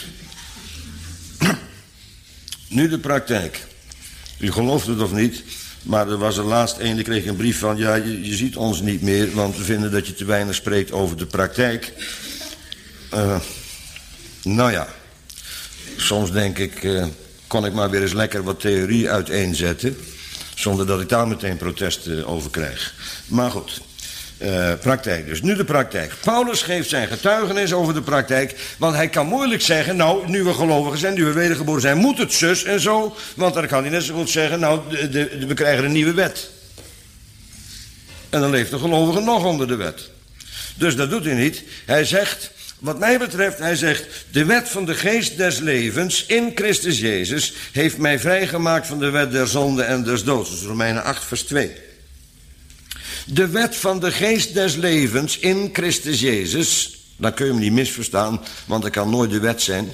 Nu de praktijk. U gelooft het of niet, maar er was er laatst een, die kreeg een brief van, ja, je, je ziet ons niet meer, want we vinden dat je te weinig spreekt over de praktijk. Uh, nou ja, soms denk ik, uh, kon ik maar weer eens lekker wat theorie uiteenzetten, zonder dat ik daar meteen protesten over krijg. Maar goed. Uh, praktijk dus. Nu de praktijk. Paulus geeft zijn getuigenis over de praktijk, want hij kan moeilijk zeggen, nou, nu we gelovigen zijn, nu we wedergeboren zijn, moet het zus en zo, want dan kan hij net zo goed zeggen, nou, de, de, de, we krijgen een nieuwe wet. En dan leeft de gelovige nog onder de wet. Dus dat doet hij niet. Hij zegt, wat mij betreft, hij zegt, de wet van de geest des levens in Christus Jezus heeft mij vrijgemaakt van de wet der zonde en des doods. Dat is Romeinen acht vers twee. De wet van de geest des levens in Christus Jezus, dan kun je me niet misverstaan, want dat kan nooit de wet zijn.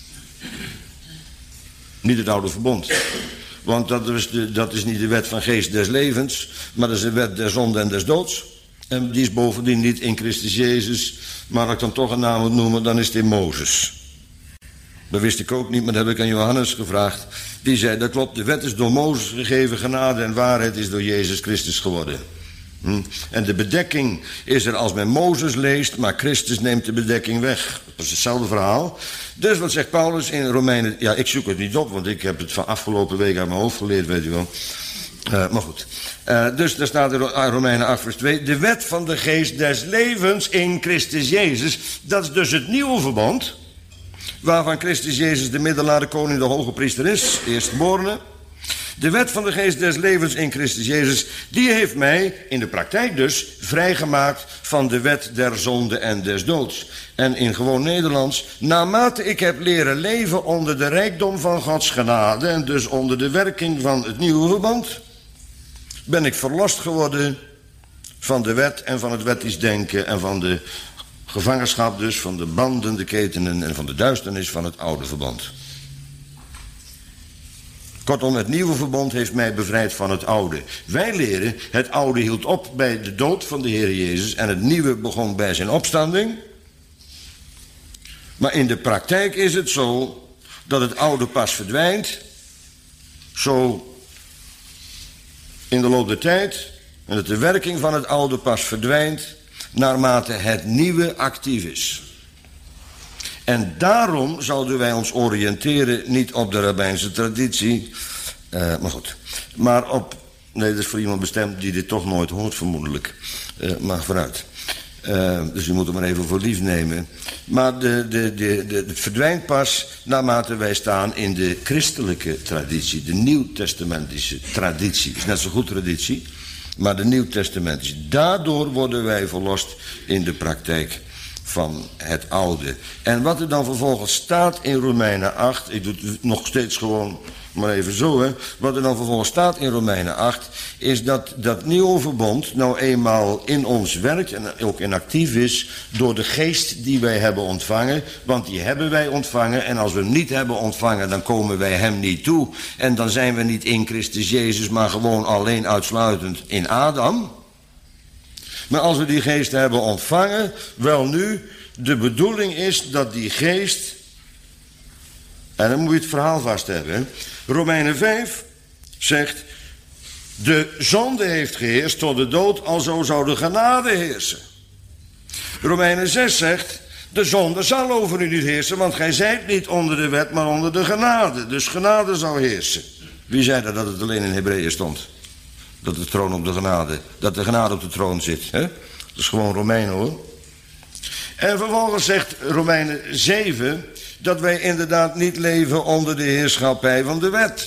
Niet het oude verbond. Want dat is, de, dat is niet de wet van geest des levens, maar dat is de wet der zonde en des doods. En die is bovendien niet in Christus Jezus, maar als ik dan toch een naam moet noemen, dan is het in Mozes. Dat wist ik ook niet, maar dat heb ik aan Johannes gevraagd. Die zei, dat klopt, de wet is door Mozes gegeven, genade en waarheid is door Jezus Christus geworden. Hm. En de bedekking is er als men Mozes leest, maar Christus neemt de bedekking weg. Dat is hetzelfde verhaal. Dus wat zegt Paulus in Romeinen? Ja, ik zoek het niet op, want ik heb het van afgelopen week uit mijn hoofd geleerd, weet u wel. Uh, maar goed. Uh, dus daar staat in Romeinen acht vers twee. De wet van de geest des levens in Christus Jezus. Dat is dus het nieuwe verbond. Waarvan Christus Jezus de middelaar, de koning, de hoge priester is. Eerstgeborene. De wet van de geest des levens in Christus Jezus, die heeft mij, in de praktijk dus, vrijgemaakt van de wet der zonde en des doods. En in gewoon Nederlands, naarmate ik heb leren leven onder de rijkdom van Gods genade en dus onder de werking van het nieuwe verbond, ben ik verlost geworden van de wet en van het wettisch denken en van de gevangenschap dus, van de banden, de ketenen en van de duisternis van het oude verbond. Kortom, het nieuwe verbond heeft mij bevrijd van het oude. Wij leren, het oude hield op bij de dood van de Heer Jezus en het nieuwe begon bij zijn opstanding. Maar in de praktijk is het zo dat het oude pas verdwijnt, zo in de loop der tijd, en dat de werking van het oude pas verdwijnt naarmate het nieuwe actief is. En daarom zouden wij ons oriënteren niet op de rabbijnse traditie, uh, maar goed, maar op, nee, dat is voor iemand bestemd die dit toch nooit hoort vermoedelijk, uh, maar vooruit. Uh, dus u moet er maar even voor lief nemen. Maar de, de, de, de, het verdwijnt pas naarmate wij staan in de christelijke traditie. De nieuwtestamentische traditie. Is net zo goed traditie, maar de nieuwtestamentische. Daardoor worden wij verlost in de praktijk van het oude. En wat er dan vervolgens staat in Romeinen acht... ik doe het nog steeds gewoon maar even zo, hè. Wat er dan vervolgens staat in Romeinen acht... is dat dat nieuwe verbond nou eenmaal in ons werkt... en ook in actief is door de geest die wij hebben ontvangen. Want die hebben wij ontvangen. En als we hem niet hebben ontvangen, dan komen wij hem niet toe. En dan zijn we niet in Christus Jezus... maar gewoon alleen uitsluitend in Adam. Maar als we die geest hebben ontvangen... wel nu, de bedoeling is dat die geest... en dan moet je het verhaal vast hebben, hè. Romeinen vijf zegt... de zonde heeft geheerst tot de dood, alzo zou de genade heersen. Romeinen zes zegt... de zonde zal over u niet heersen, want gij zijt niet onder de wet, maar onder de genade. Dus genade zou heersen. Wie zei dat, dat het alleen in Hebreeën stond? Dat de troon op de genade, dat de genade op de troon zit, hè? Dat is gewoon Romeinen, hoor. En vervolgens zegt Romeinen zeven... dat wij inderdaad niet leven onder de heerschappij van de wet.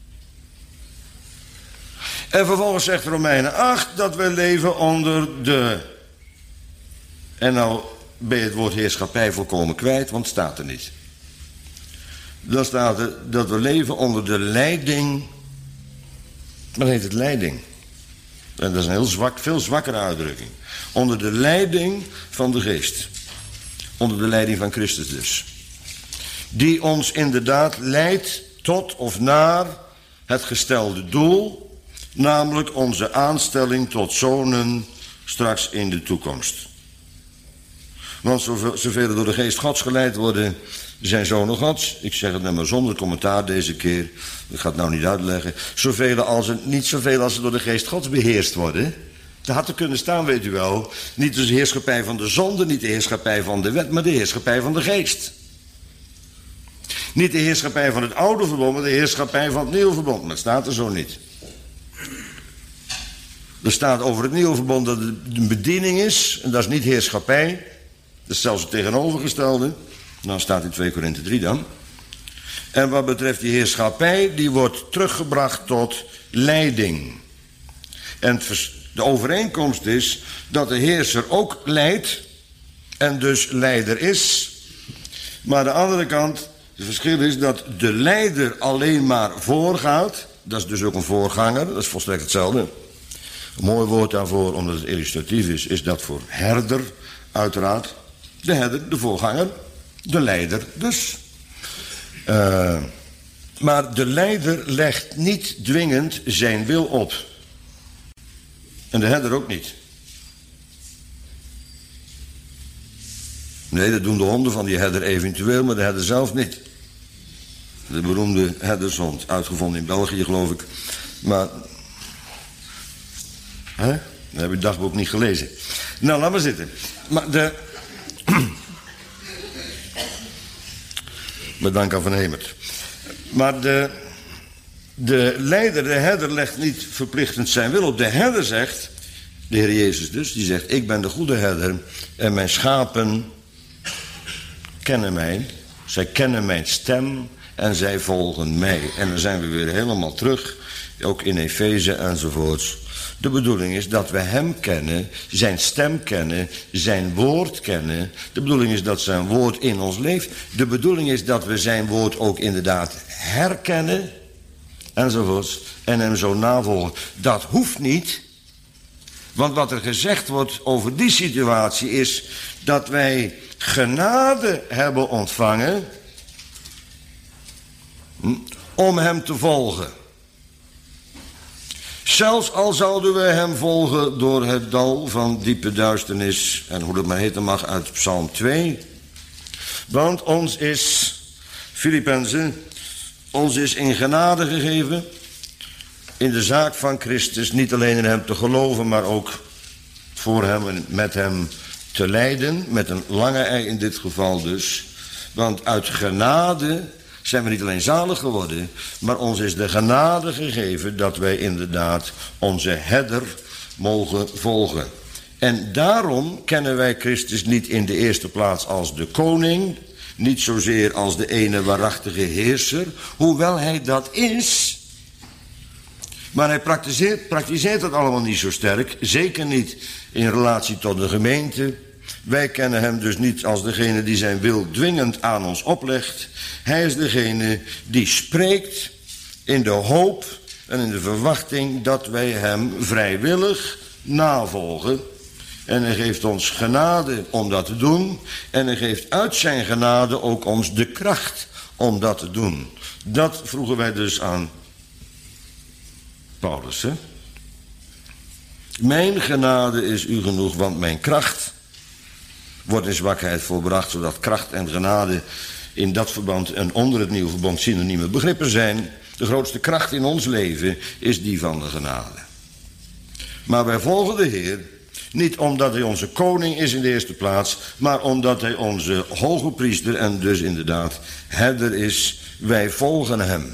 En vervolgens zegt Romeinen acht... dat wij leven onder de... en nou ben je het woord heerschappij volkomen kwijt... want het staat er niet. Dan staat er dat we leven onder de leiding... wat heet het leiding? En dat is een heel zwak, veel zwakkere uitdrukking. Onder de leiding van de geest. Onder de leiding van Christus dus. Die ons inderdaad leidt tot of naar het gestelde doel... namelijk onze aanstelling tot zonen straks in de toekomst. Want zoveel, zoveel door de geest Gods geleid worden, zijn zonen Gods. Ik zeg het maar zonder commentaar deze keer. Ik ga het nou niet uitleggen. Zoveel als het, niet zoveel als ze door de geest Gods beheerst worden. Dat had er kunnen staan, weet u wel. Niet de heerschappij van de zonde, niet de heerschappij van de wet, maar de heerschappij van de geest. Niet de heerschappij van het oude verbond, maar de heerschappij van het nieuwe verbond. Maar het staat er zo niet. Er staat over het nieuwe verbond dat het een bediening is. En dat is niet heerschappij. Dat is zelfs het tegenovergestelde. Nou staat in twee Korinthe drie dan. En wat betreft die heerschappij, die wordt teruggebracht tot leiding. En de overeenkomst is dat de heerser ook leidt. En dus leider is. Maar de andere kant... Het verschil is dat de leider alleen maar voorgaat. Dat is dus ook een voorganger. Dat is volstrekt hetzelfde. Een mooi woord daarvoor, omdat het illustratief is, is dat voor herder, uiteraard. De herder, de voorganger, de leider dus. Uh, maar de leider legt niet dwingend zijn wil op. En de herder ook niet. Nee, dat doen de honden van die herder eventueel, maar de herder zelf niet. De beroemde herdershond, uitgevonden in België, geloof ik. Maar... hè? Dan heb ik het dagboek niet gelezen. Nou, laat maar zitten. Maar de... met dank aan Van Hemert. Maar de... de leider, de herder, legt niet verplichtend zijn wil op. De herder zegt... de Heer Jezus dus, die zegt... ik ben de goede herder en mijn schapen kennen mij. Zij kennen mijn stem en zij volgen mij. En dan zijn we weer helemaal terug, ook in Efeze enzovoorts. De bedoeling is dat we hem kennen, zijn stem kennen, zijn woord kennen. De bedoeling is dat zijn woord in ons leeft. De bedoeling is dat we zijn woord ook inderdaad herkennen, enzovoorts. En hem zo navolgen. Dat hoeft niet, want wat er gezegd wordt over die situatie is dat wij genade hebben ontvangen hm, om hem te volgen. Zelfs al zouden we hem volgen door het dal van diepe duisternis, en hoe dat maar heten mag, uit Psalm twee. Want ons is, Filippenzen, ons is in genade gegeven, in de zaak van Christus, niet alleen in hem te geloven, maar ook voor hem en met hem te lijden, met een lange ei in dit geval dus. Want uit genade zijn we niet alleen zalig geworden, maar ons is de genade gegeven dat wij inderdaad onze herder mogen volgen. En daarom kennen wij Christus niet in de eerste plaats als de koning, niet zozeer als de ene waarachtige heerser, hoewel hij dat is. Maar hij praktiseert, praktiseert dat allemaal niet zo sterk, zeker niet in relatie tot de gemeente. Wij kennen hem dus niet als degene die zijn wil dwingend aan ons oplegt. Hij is degene die spreekt in de hoop en in de verwachting dat wij hem vrijwillig navolgen. En hij geeft ons genade om dat te doen. En hij geeft uit zijn genade ook ons de kracht om dat te doen. Dat vroegen wij dus aan Paulus. Hè? Mijn genade is u genoeg, want mijn kracht wordt in zwakheid volbracht, zodat kracht en genade in dat verband en onder het nieuwe verbond synonieme begrippen zijn. De grootste kracht in ons leven is die van de genade. Maar wij volgen de Heer niet omdat hij onze koning is in de eerste plaats, maar omdat hij onze hoge priester en dus inderdaad herder is. Wij volgen hem.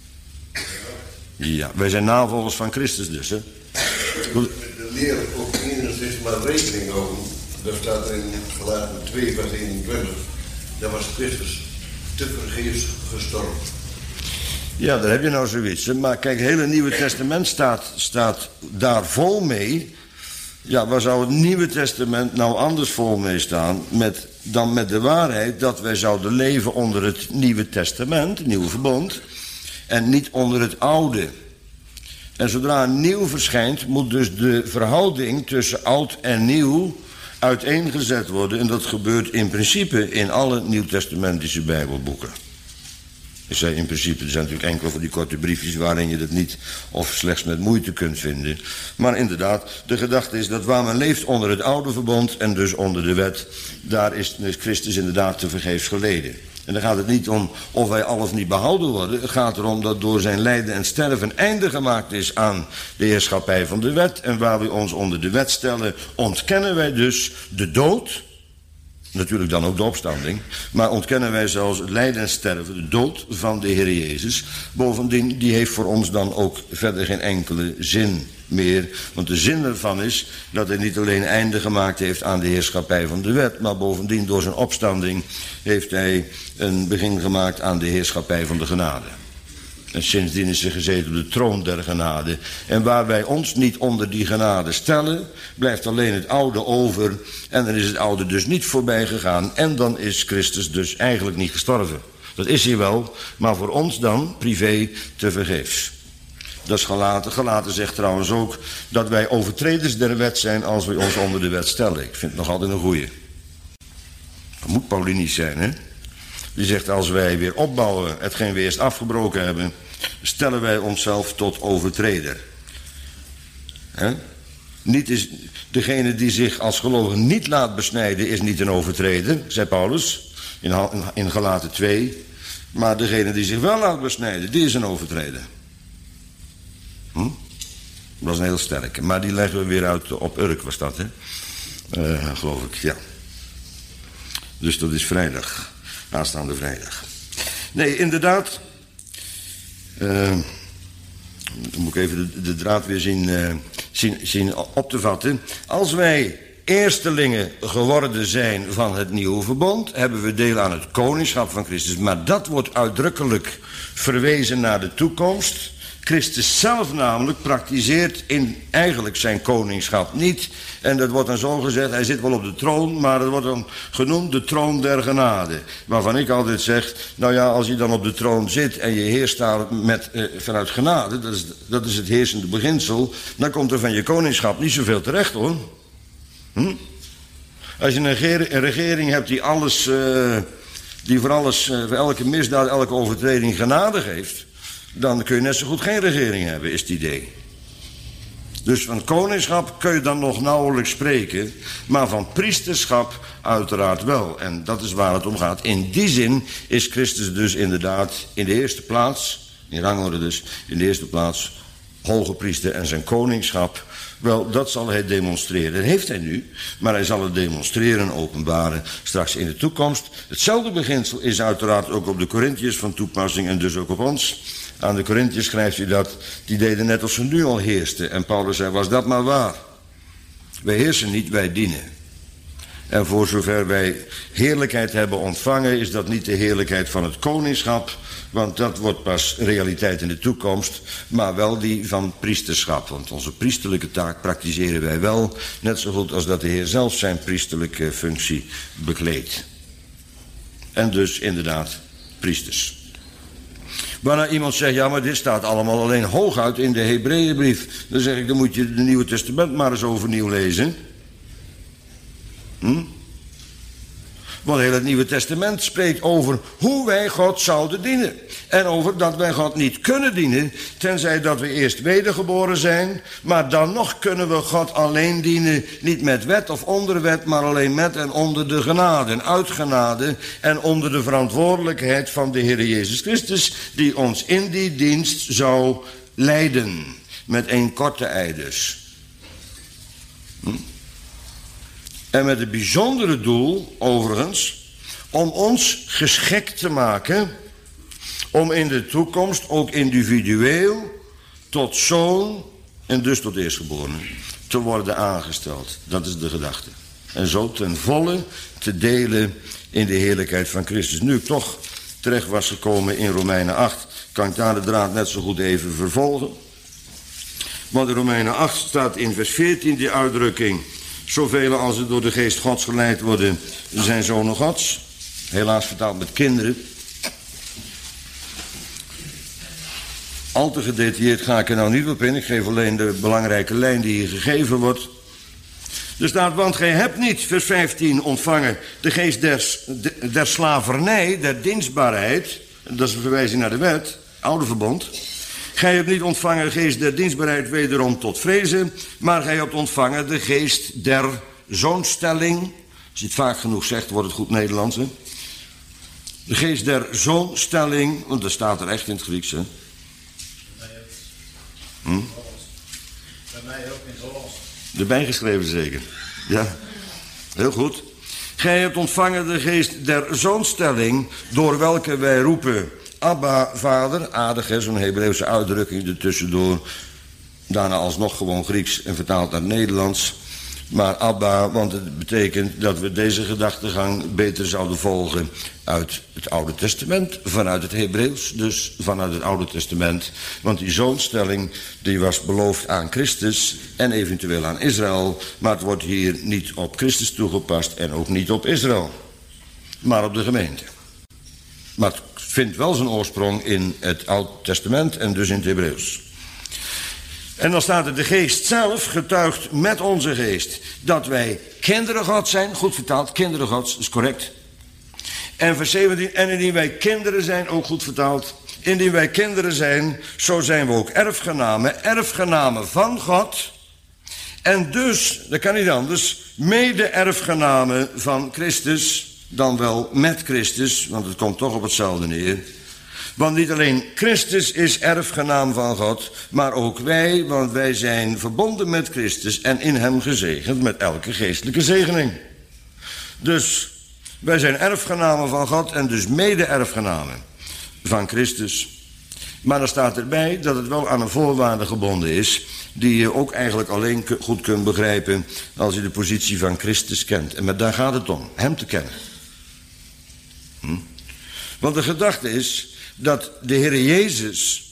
Ja, wij zijn navolgers van Christus dus. Hè? De leer ook enigszins maar rekening houden. Daar staat er in Galaten twee vers eenentwintig. Daar was Christus te vergeefs gestorven. Ja, daar heb je nou zoiets. Hè? Maar kijk, het hele Nieuwe Testament staat, staat daar vol mee. Ja, waar zou het Nieuwe Testament nou anders vol mee staan met, dan met de waarheid dat wij zouden leven onder het Nieuwe Testament, het Nieuwe Verbond, en niet onder het Oude. En zodra nieuw verschijnt, moet dus de verhouding tussen oud en nieuw uiteengezet worden. En dat gebeurt in principe in alle nieuwtestamentische Bijbelboeken. Ik zei in principe, er zijn natuurlijk enkele van die korte briefjes waarin je dat niet of slechts met moeite kunt vinden. Maar inderdaad, de gedachte is dat waar men leeft onder het oude verbond en dus onder de wet, daar is Christus inderdaad te vergeefs geleden. En dan gaat het niet om of wij al of niet behouden worden. Het gaat erom dat door zijn lijden en sterven einde gemaakt is aan de heerschappij van de wet. En waar we ons onder de wet stellen, ontkennen wij dus de dood. Natuurlijk dan ook de opstanding. Maar ontkennen wij zelfs het lijden en sterven, de dood van de Heer Jezus. Bovendien, die heeft voor ons dan ook verder geen enkele zin meer. Want de zin ervan is dat hij niet alleen einde gemaakt heeft aan de heerschappij van de wet, maar bovendien door zijn opstanding heeft hij een begin gemaakt aan de heerschappij van de genade. En sindsdien is hij gezeten op de troon der genade. En waar wij ons niet onder die genade stellen, blijft alleen het oude over. En dan is het oude dus niet voorbij gegaan. En dan is Christus dus eigenlijk niet gestorven. Dat is hij wel, maar voor ons dan, privé, te vergeefs. Dat is Galaten. Galaten zegt trouwens ook dat wij overtreders der wet zijn als we ons onder de wet stellen. Ik vind het nog altijd een goeie. Dat moet Paulinisch zijn, hè? Die zegt, als wij weer opbouwen hetgeen we eerst afgebroken hebben, stellen wij onszelf tot overtreder. He? Niet is, degene die zich als gelovige niet laat besnijden is niet een overtreder, zei Paulus in, in Galaten twee. Maar degene die zich wel laat besnijden, die is een overtreder. Hm? Dat is een heel sterke. Maar die leggen we weer uit op Urk, was dat, hè? Uh, geloof ik, ja. Dus dat is vrijdag. Aanstaande vrijdag. Nee, inderdaad. Uh, dan moet ik even de, de draad weer zien, uh, zien, zien op te vatten. Als wij eerstelingen geworden zijn van het nieuwe verbond, hebben we deel aan het koningschap van Christus. Maar dat wordt uitdrukkelijk verwezen naar de toekomst. Christus zelf namelijk praktiseert in eigenlijk zijn koningschap niet. En dat wordt dan zo gezegd, hij zit wel op de troon, maar het wordt dan genoemd de troon der genade. Waarvan ik altijd zeg, nou ja, als je dan op de troon zit en je heerst daar met, eh, vanuit genade, dat is, dat is het heersende beginsel, dan komt er van je koningschap niet zoveel terecht, hoor. Hm? Als je een regering, een regering hebt die alles, uh, die voor alles, uh, voor elke misdaad, elke overtreding genade geeft, dan kun je net zo goed geen regering hebben, is het idee. Dus van koningschap kun je dan nog nauwelijks spreken, maar van priesterschap uiteraard wel. En dat is waar het om gaat. In die zin is Christus dus inderdaad in de eerste plaats, in rangorde dus, in de eerste plaats hoge priester en zijn koningschap. Wel, dat zal hij demonstreren. Dat heeft hij nu, maar hij zal het demonstreren, openbaren, straks in de toekomst. Hetzelfde beginsel is uiteraard ook op de Korintiërs van toepassing en dus ook op ons. Aan de Korintiërs schrijft hij dat, die deden net als ze nu al heersten. En Paulus zei, was dat maar waar. Wij heersen niet, wij dienen. En voor zover wij heerlijkheid hebben ontvangen, is dat niet de heerlijkheid van het koningschap, want dat wordt pas realiteit in de toekomst, maar wel die van priesterschap. Want onze priesterlijke taak praktiseren wij wel, net zo goed als dat de Heer zelf zijn priesterlijke functie bekleedt. En dus inderdaad priesters. Waarna iemand zegt, ja, maar dit staat allemaal alleen hooguit in de Hebreeënbrief. Dan zeg ik, dan moet je het Nieuwe Testament maar eens overnieuw lezen. Hm? Want heel het Nieuwe Testament spreekt over hoe wij God zouden dienen. En over dat wij God niet kunnen dienen, tenzij dat we eerst wedergeboren zijn. Maar dan nog kunnen we God alleen dienen, niet met wet of onder wet, maar alleen met en onder de genade en uit genade. En onder de verantwoordelijkheid van de Heer Jezus Christus, die ons in die dienst zou leiden. Met één korte ei dus. Hm? En met het bijzondere doel, overigens, om ons geschikt te maken om in de toekomst ook individueel tot zoon en dus tot eerstgeborene te worden aangesteld. Dat is de gedachte. En zo ten volle te delen in de heerlijkheid van Christus. Nu ik toch terecht was gekomen in Romeinen acht, kan ik daar de draad net zo goed even vervolgen. Want in Romeinen acht staat in vers veertien die uitdrukking: zoveel als er door de geest Gods geleid worden, zijn zonen Gods. Helaas vertaald met kinderen. Al te gedetailleerd ga ik er nou niet op in. Ik geef alleen de belangrijke lijn die hier gegeven wordt. Er staat, want gij hebt niet, vers vijftien, ontvangen de geest der, der slavernij, der dienstbaarheid. Dat is een verwijzing naar de wet, oude verbond. Gij hebt niet ontvangen de geest der dienstbaarheid wederom tot vrezen, maar gij hebt ontvangen de geest der zoonstelling. Als je het vaak genoeg zegt, wordt het goed Nederlands, hè? De geest der zoonstelling, want dat staat er echt in het Grieks, hè? Hm? Bij mij ook in het Hollands. Erbij geschreven zeker. Ja, heel goed. Gij hebt ontvangen de geest der zoonstelling, door welke wij roepen: Abba, vader. Aardig, hè, zo'n Hebreeuwse uitdrukking ertussendoor. Daarna alsnog gewoon Grieks en vertaald naar het Nederlands. Maar Abba, want het betekent dat we deze gedachtegang beter zouden volgen uit het Oude Testament, vanuit het Hebreeuws, dus vanuit het Oude Testament. Want die zoonstelling die was beloofd aan Christus en eventueel aan Israël, maar het wordt hier niet op Christus toegepast en ook niet op Israël, maar op de gemeente. Maar het vindt wel zijn oorsprong in het Oude Testament en dus in het Hebreeuws. En dan staat er: de geest zelf getuigt met onze geest dat wij kinderen Gods zijn. Goed vertaald, kinderen Gods, is correct. En vers zeventien, en indien wij kinderen zijn, ook goed vertaald. Indien wij kinderen zijn, zo zijn we ook erfgenamen. Erfgenamen van God. En dus, dat kan niet anders, mede-erfgenamen van Christus. Dan wel met Christus, want het komt toch op hetzelfde neer. Want niet alleen Christus is erfgenaam van God, maar ook wij, want wij zijn verbonden met Christus en in hem gezegend met elke geestelijke zegening. Dus wij zijn erfgenamen van God en dus mede-erfgenamen van Christus. Maar dan staat erbij dat het wel aan een voorwaarde gebonden is, die je ook eigenlijk alleen goed kunt begrijpen als je de positie van Christus kent. En met daar gaat het om, hem te kennen. Hm? Want de gedachte is dat de Heer Jezus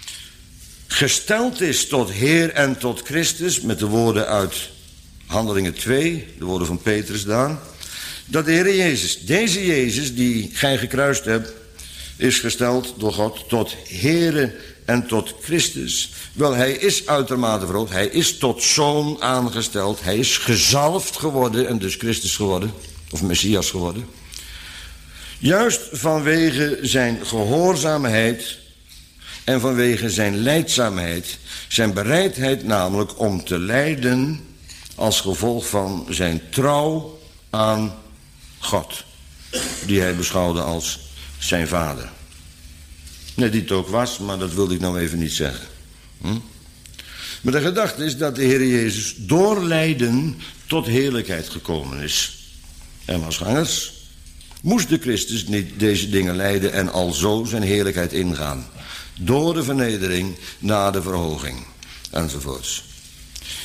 gesteld is tot Heer en tot Christus, met de woorden uit Handelingen twee, de woorden van Petrus daar, dat de Heer Jezus, deze Jezus die gij gekruist hebt, is gesteld door God tot Heere en tot Christus. Wel, hij is uitermate verhoogd, hij is tot zoon aangesteld, hij is gezalfd geworden en dus Christus geworden, of Messias geworden. Juist vanwege zijn gehoorzaamheid en vanwege zijn lijdzaamheid, zijn bereidheid namelijk om te lijden als gevolg van zijn trouw aan God, die hij beschouwde als zijn vader. Nee, die het ook was, maar dat wilde ik nou even niet zeggen. Hm? Maar de gedachte is dat de Heer Jezus door lijden tot heerlijkheid gekomen is. En als gangers moest de Christus niet deze dingen lijden en alzo zijn heerlijkheid ingaan. Door de vernedering naar de verhoging. Enzovoorts.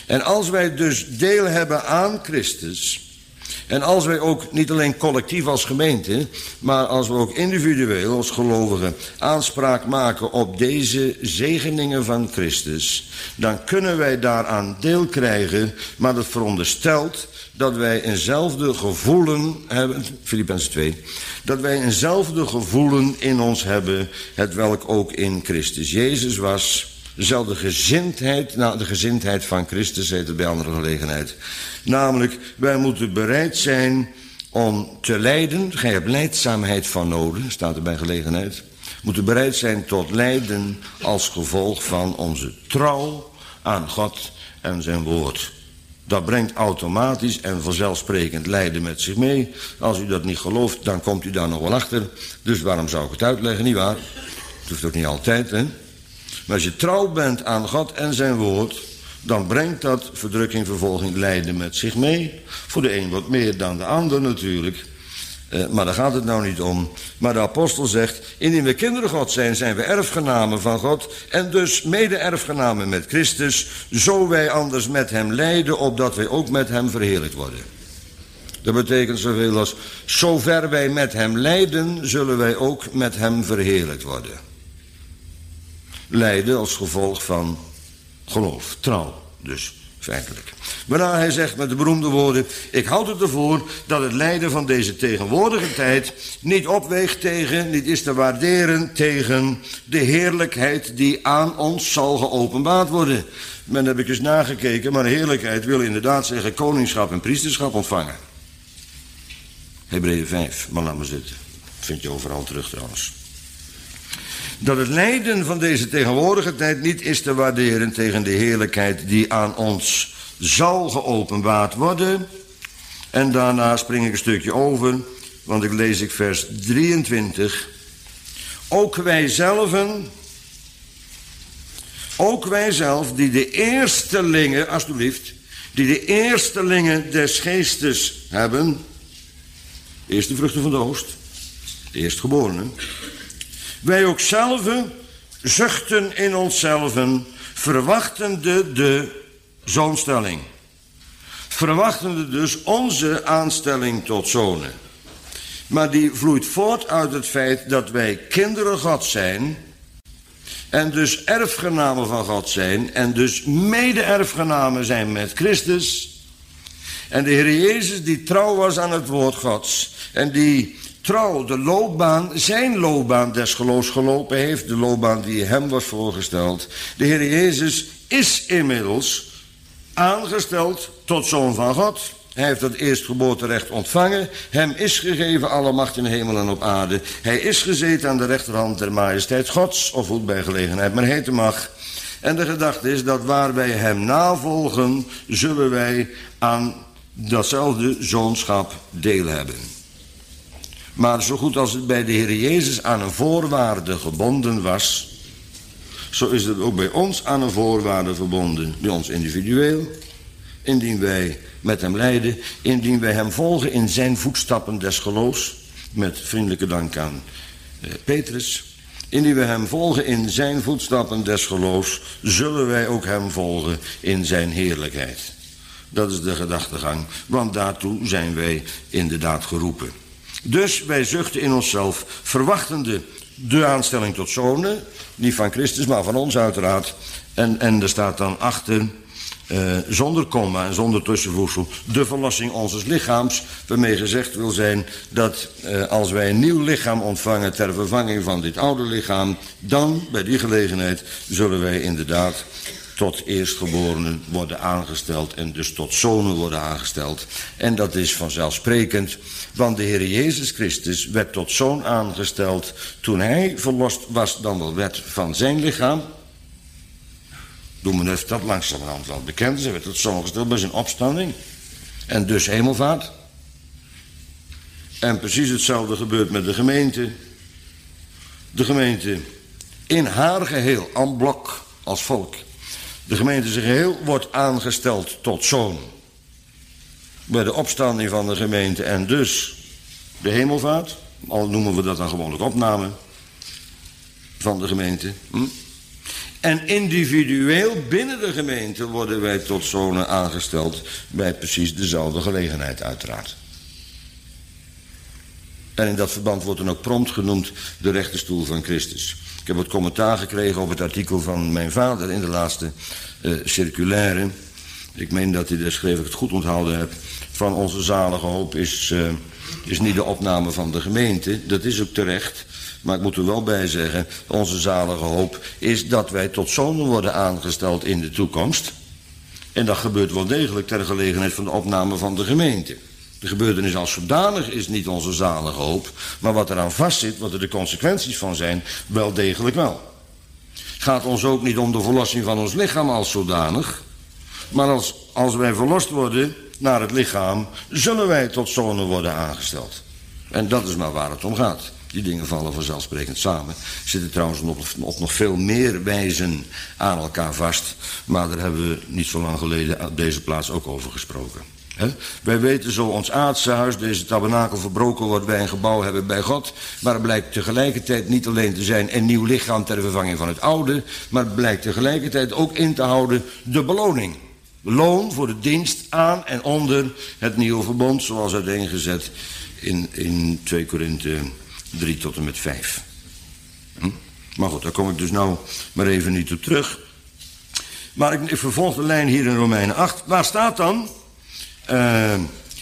En als wij dus deel hebben aan Christus, en als wij ook niet alleen collectief als gemeente, maar als we ook individueel als gelovigen aanspraak maken op deze zegeningen van Christus, dan kunnen wij daaraan deel krijgen, maar dat veronderstelt dat wij eenzelfde gevoelen hebben, Filippenzen twee, dat wij eenzelfde gevoelen in ons hebben, hetwelk ook in Christus Jezus was. Dezelfde gezindheid, nou de gezindheid van Christus heet het bij andere gelegenheid. Namelijk, wij moeten bereid zijn om te lijden. Gij hebt lijdzaamheid van nodig, staat er bij gelegenheid. We moeten bereid zijn tot lijden als gevolg van onze trouw aan God en zijn woord. Dat brengt automatisch en vanzelfsprekend lijden met zich mee. Als u dat niet gelooft, dan komt u daar nog wel achter. Dus waarom zou ik het uitleggen, nietwaar? Het hoeft ook niet altijd, hè? Maar als je trouw bent aan God en zijn woord, dan brengt dat verdrukking, vervolging, lijden met zich mee. Voor de een wat meer dan de ander natuurlijk. Uh, maar daar gaat het nou niet om. Maar de apostel zegt, indien we kinderen God zijn, zijn we erfgenamen van God en dus mede-erfgenamen met Christus, zo wij anders met hem lijden, opdat wij ook met hem verheerlijkt worden. Dat betekent zoveel als, zover wij met hem lijden, zullen wij ook met hem verheerlijkt worden. Lijden als gevolg van geloof, trouw dus, feitelijk. Waarna hij zegt met de beroemde woorden, ik houd het ervoor dat het lijden van deze tegenwoordige tijd niet opweegt tegen, niet is te waarderen tegen de heerlijkheid die aan ons zal geopenbaard worden. Men heb ik eens nagekeken, maar heerlijkheid wil inderdaad zeggen koningschap en priesterschap ontvangen. Hebreeën vijf, maar laat maar zitten. Vind je overal terug trouwens. Dat het lijden van deze tegenwoordige tijd niet is te waarderen tegen de heerlijkheid die aan ons zal geopenbaard worden. En daarna spring ik een stukje over, want ik lees ik vers drieëntwintig. Ook wij zelven, ook wij zelf, die de eerstelingen, alsjeblieft, die de eerstelingen des geestes hebben, eerste vruchten van de oogst, de eerstgeborenen, wij ook zelven zuchten in onszelven, verwachtende de zoonstelling. Verwachtende dus onze aanstelling tot zonen. Maar die vloeit voort uit het feit dat wij kinderen God zijn, en dus erfgenamen van God zijn, en dus mede-erfgenamen zijn met Christus. En de Heer Jezus die trouw was aan het woord Gods, en die trouw de loopbaan, zijn loopbaan des geloofs gelopen heeft, de loopbaan die hem was voorgesteld. De Heer Jezus is inmiddels aangesteld tot zoon van God. Hij heeft het eerstgeboorterecht ontvangen. Hem is gegeven alle macht in hemel en op aarde. Hij is gezeten aan de rechterhand der majesteit Gods, of hoe het bij gelegenheid maar heten mag. En de gedachte is dat waar wij hem navolgen, zullen wij aan datzelfde zoonschap deel hebben. Maar zo goed als het bij de Heer Jezus aan een voorwaarde gebonden was, zo is het ook bij ons aan een voorwaarde verbonden. Bij ons individueel, indien wij met hem lijden, indien wij hem volgen in zijn voetstappen des geloofs, met vriendelijke dank aan eh, Petrus. Indien wij hem volgen in zijn voetstappen des geloofs, zullen wij ook hem volgen in zijn heerlijkheid. Dat is de gedachtegang, want daartoe zijn wij inderdaad geroepen. Dus wij zuchten in onszelf, verwachtende de aanstelling tot zonen, niet van Christus, maar van ons uiteraard. En, en er staat dan achter, uh, zonder komma en zonder tussenvoegsel, de verlossing onzes lichaams, waarmee gezegd wil zijn dat uh, als wij een nieuw lichaam ontvangen ter vervanging van dit oude lichaam, dan, bij die gelegenheid, zullen wij inderdaad tot eerstgeborenen worden aangesteld en dus tot zonen worden aangesteld. En dat is vanzelfsprekend, want de Heer Jezus Christus werd tot zoon aangesteld toen hij verlost was, dan wel werd van zijn lichaam. Doen we heeft dat langzamerhand wel bekend. Hij werd tot zoon gesteld bij zijn opstanding en dus hemelvaart. En precies hetzelfde gebeurt met de gemeente. De gemeente in haar geheel, en blok als volk. De gemeente zijn geheel wordt aangesteld tot zoon. Bij de opstanding van de gemeente en dus de hemelvaart. Al noemen we dat dan gewoonlijk opname van de gemeente. Hm? En individueel binnen de gemeente worden wij tot zonen aangesteld bij precies dezelfde gelegenheid uiteraard. En in dat verband wordt dan ook prompt genoemd de rechterstoel van Christus. Ik heb wat commentaar gekregen op het artikel van mijn vader in de laatste uh, circulaire. Ik meen dat hij daar schreef, ik het goed onthouden heb, van onze zalige hoop is, uh, is niet de opname van de gemeente. Dat is ook terecht. Maar ik moet er wel bij zeggen, onze zalige hoop is dat wij tot zonen worden aangesteld in de toekomst. En dat gebeurt wel degelijk ter gelegenheid van de opname van de gemeente. De gebeurtenis als zodanig is niet onze zalige hoop, maar wat eraan vastzit, wat er de consequenties van zijn, wel degelijk wel. Het gaat ons ook niet om de verlossing van ons lichaam als zodanig, maar als, als wij verlost worden naar het lichaam, zullen wij tot zonen worden aangesteld. En dat is maar waar het om gaat. Die dingen vallen vanzelfsprekend samen. Zitten trouwens op, op nog veel meer wijzen aan elkaar vast. Maar daar hebben we niet zo lang geleden op deze plaats ook over gesproken. He? Wij weten zo ons aardse huis, deze tabernakel verbroken wordt, wij een gebouw hebben bij God. Maar het blijkt tegelijkertijd niet alleen te zijn een nieuw lichaam ter vervanging van het oude. Maar het blijkt tegelijkertijd ook in te houden de beloning. Loon voor de dienst aan en onder het nieuwe verbond, zoals uiteengezet in, in twee Korinthe drie tot en met vijf. Hm? Maar goed, daar kom ik dus nou maar even niet op terug. Maar ik, ik vervolg de lijn hier in Romeinen acht. Waar staat dan? Uh,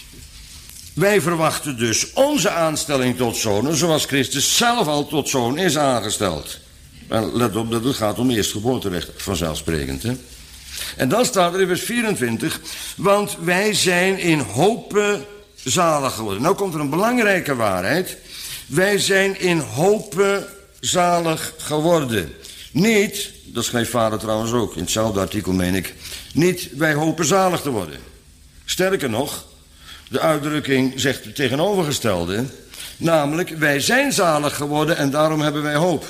wij verwachten dus onze aanstelling tot zonen, zoals Christus zelf al tot zoon is aangesteld. En let op dat het gaat om eerstgeboorterecht, vanzelfsprekend. Hè? En dan staat er in vers vierentwintig, want wij zijn in hope zalig geworden. Nou komt er een belangrijke waarheid. Wij zijn in hope zalig geworden. Niet, dat schreef vader trouwens ook, in hetzelfde artikel meen ik, niet wij hopen zalig te worden. Sterker nog, de uitdrukking zegt het tegenovergestelde, namelijk wij zijn zalig geworden en daarom hebben wij hoop.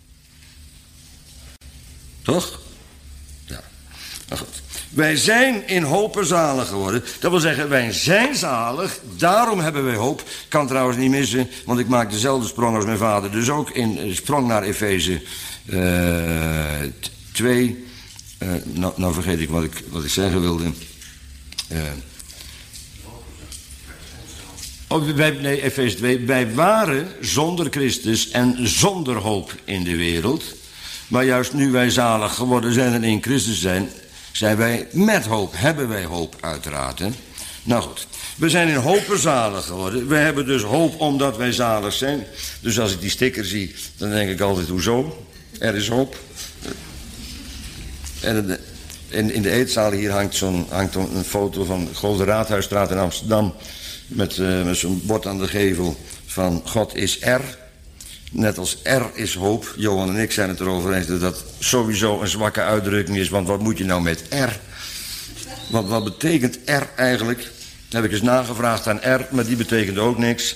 Toch? Ja, nou goed. Wij zijn in hope zalig geworden. Dat wil zeggen, wij zijn zalig, daarom hebben wij hoop. Kan trouwens niet missen, want ik maak dezelfde sprong als mijn vader. Dus ook in sprong naar Efeze uh, twee. Uh, nou, nou vergeet ik wat ik, wat ik zeggen wilde. Uh, oh, wij, nee, Efeze twee. Wij waren zonder Christus en zonder hoop in de wereld. Maar juist nu wij zalig geworden zijn en in Christus zijn, zijn wij met hoop, hebben wij hoop uiteraard. Hè? Nou goed, we zijn in hope zalig geworden. We hebben dus hoop omdat wij zalig zijn. Dus als ik die sticker zie, dan denk ik altijd, hoezo? Er is hoop. En in, in de eetzaal hier hangt, zo'n, hangt een foto van de Grote Raadhuisstraat in Amsterdam, met, uh, met zo'n bord aan de gevel van God is er. Net als er is hoop. Johan en ik zijn het erover eens dat dat sowieso een zwakke uitdrukking is. Want wat moet je nou met er? Want wat betekent er eigenlijk? Dat heb ik eens nagevraagd aan er, maar die betekent ook niks.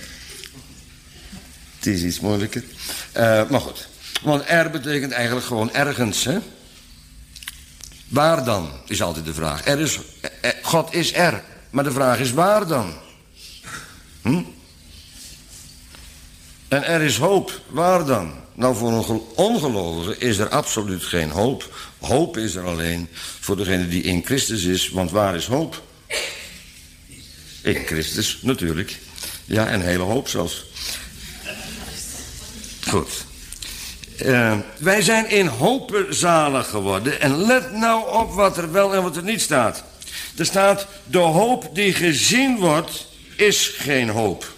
Het is iets moeilijker. Uh, maar goed. Want er betekent eigenlijk gewoon ergens. Hè? Waar dan, is altijd de vraag. Er is, God is er. Maar de vraag is waar dan? Hm? En er is hoop. Waar dan? Nou, voor een ongelovige is er absoluut geen hoop. Hoop is er alleen voor degene die in Christus is. Want waar is hoop? In Christus, natuurlijk. Ja, een hele hoop zelfs. Goed. Uh, wij zijn in hope zalig geworden. En let nou op wat er wel en wat er niet staat. Er staat, de hoop die gezien wordt, is geen hoop.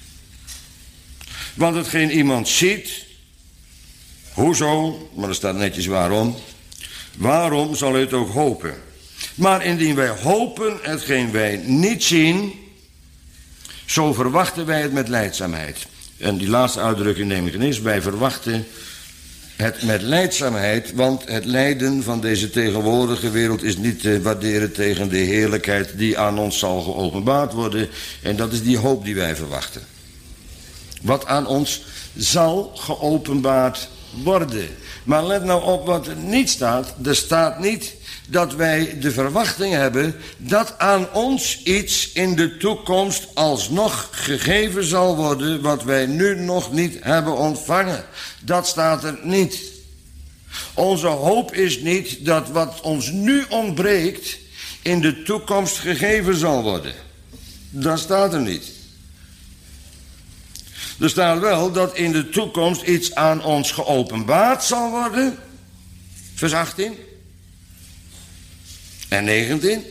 Want hetgeen iemand ziet, hoezo, maar er staat netjes waarom, waarom zal hij het ook hopen? Maar indien wij hopen hetgeen wij niet zien, zo verwachten wij het met lijdzaamheid. En die laatste uitdrukking neem ik ineens, wij verwachten het met lijdzaamheid, want het lijden van deze tegenwoordige wereld is niet te waarderen tegen de heerlijkheid die aan ons zal geopenbaard worden. En dat is die hoop die wij verwachten. Wat aan ons zal geopenbaard worden. Maar let nou op wat er niet staat. Er staat niet dat wij de verwachting hebben dat aan ons iets in de toekomst alsnog gegeven zal worden wat wij nu nog niet hebben ontvangen. Dat staat er niet. Onze hoop is niet dat wat ons nu ontbreekt in de toekomst gegeven zal worden. Dat staat er niet. Er staat wel dat in de toekomst iets aan ons geopenbaard zal worden. Vers achttien. En negentien.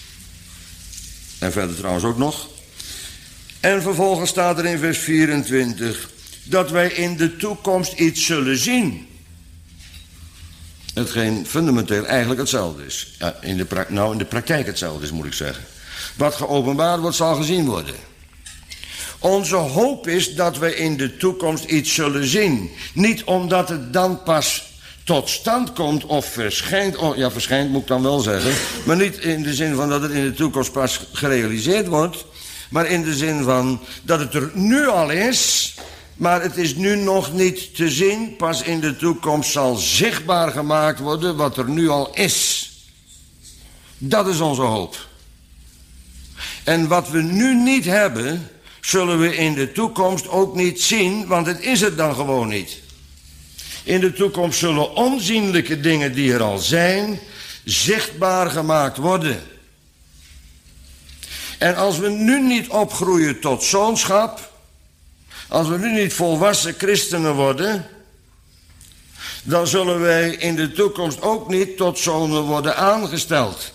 En verder trouwens ook nog. En vervolgens staat er in vers vierentwintig... dat wij in de toekomst iets zullen zien. Hetgeen fundamenteel eigenlijk hetzelfde is. Ja, in de pra- nou, in de praktijk hetzelfde is, moet ik zeggen. Wat geopenbaard wordt, zal gezien worden. Onze hoop is dat we in de toekomst iets zullen zien. Niet omdat het dan pas tot stand komt of verschijnt. Oh, ja, verschijnt moet ik dan wel zeggen. Maar niet in de zin van dat het in de toekomst pas gerealiseerd wordt. Maar in de zin van dat het er nu al is. Maar het is nu nog niet te zien. Pas in de toekomst zal zichtbaar gemaakt worden wat er nu al is. Dat is onze hoop. En wat we nu niet hebben, zullen we in de toekomst ook niet zien, want het is het dan gewoon niet. In de toekomst zullen onzienlijke dingen die er al zijn, zichtbaar gemaakt worden. En als we nu niet opgroeien tot zoonschap, als we nu niet volwassen christenen worden, dan zullen wij in de toekomst ook niet tot zonen worden aangesteld.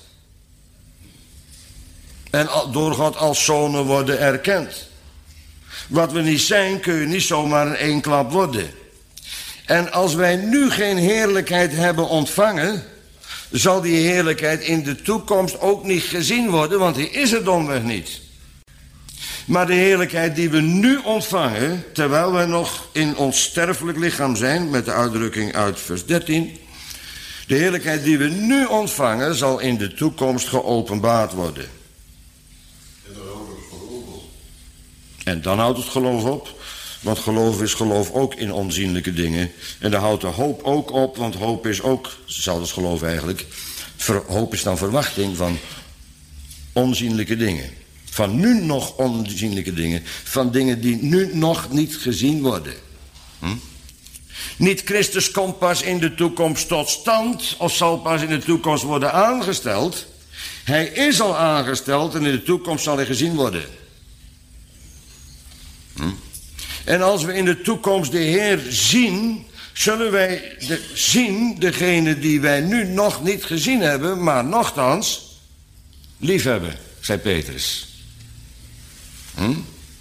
En door God als zonen worden erkend. Wat we niet zijn, kun je niet zomaar in één klap worden. En als wij nu geen heerlijkheid hebben ontvangen, zal die heerlijkheid in de toekomst ook niet gezien worden, want die is er domweg niet. Maar de heerlijkheid die we nu ontvangen, terwijl wij nog in ons sterfelijk lichaam zijn, met de uitdrukking uit vers dertien, de heerlijkheid die we nu ontvangen, zal in de toekomst geopenbaard worden. En dan houdt het geloof op. En dan houdt het geloof op, want geloof is geloof ook in onzienlijke dingen. En dan houdt de hoop ook op, want hoop is ook, hetzelfde als geloof eigenlijk, ver, hoop is dan verwachting van onzienlijke dingen. Van nu nog onzienlijke dingen. Van dingen die nu nog niet gezien worden. Hm? Niet Christus komt pas in de toekomst tot stand, of zal pas in de toekomst worden aangesteld. Hij is al aangesteld en in de toekomst zal hij gezien worden. Hm? En als we in de toekomst de Heer zien, zullen wij de, zien degene die wij nu nog niet gezien hebben, maar nochtans liefhebben, zei Petrus. Hm?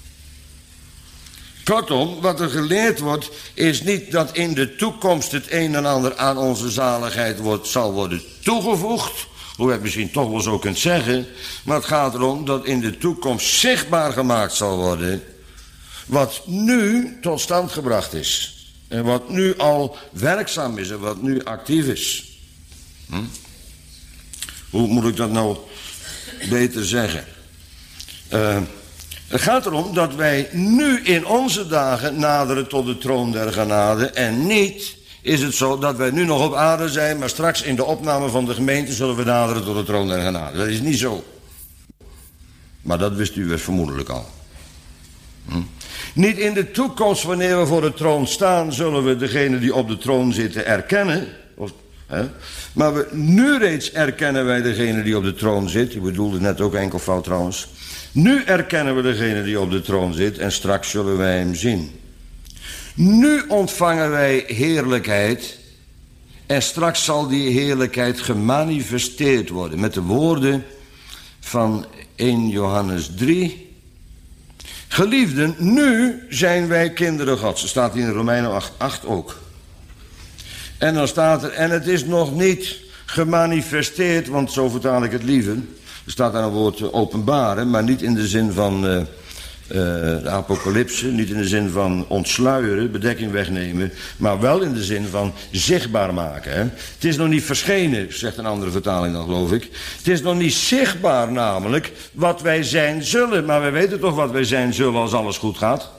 Kortom, wat er geleerd wordt, is niet dat in de toekomst het een en ander aan onze zaligheid wordt, zal worden toegevoegd, hoe je het misschien toch wel zo kunt zeggen, maar het gaat erom dat in de toekomst zichtbaar gemaakt zal worden wat nu tot stand gebracht is. En wat nu al werkzaam is en wat nu actief is. Hm? Hoe moet ik dat nou beter zeggen? Uh, het gaat erom dat wij nu in onze dagen naderen tot de troon der genade. En niet is het zo dat wij nu nog op aarde zijn, maar straks in de opname van de gemeente zullen we naderen tot de troon der genade. Dat is niet zo. Maar dat wist u vermoedelijk al. Hm? Niet in de toekomst, wanneer we voor de troon staan, zullen we degene die op de troon zitten erkennen. Of, hè? Maar we, nu reeds erkennen wij degene die op de troon zit. Ik bedoelde net ook enkelvoud trouwens. Nu erkennen we degene die op de troon zit en straks zullen wij hem zien. Nu ontvangen wij heerlijkheid en straks zal die heerlijkheid gemanifesteerd worden. Met de woorden van eerste Johannes drie. Geliefden, nu zijn wij kinderen Gods. Dat staat in Romeinen acht, acht ook. En dan staat er, en het is nog niet gemanifesteerd, want zo vertaal ik het liever. Er staat daar een woord openbaren, maar niet in de zin van uh, uh, de apocalypse, niet in de zin van ontsluieren, bedekking wegnemen, maar wel in de zin van zichtbaar maken. Hè? Het is nog niet verschenen, zegt een andere vertaling dan geloof ik. Het is nog niet zichtbaar namelijk wat wij zijn zullen, maar wij weten toch wat wij zijn zullen als alles goed gaat.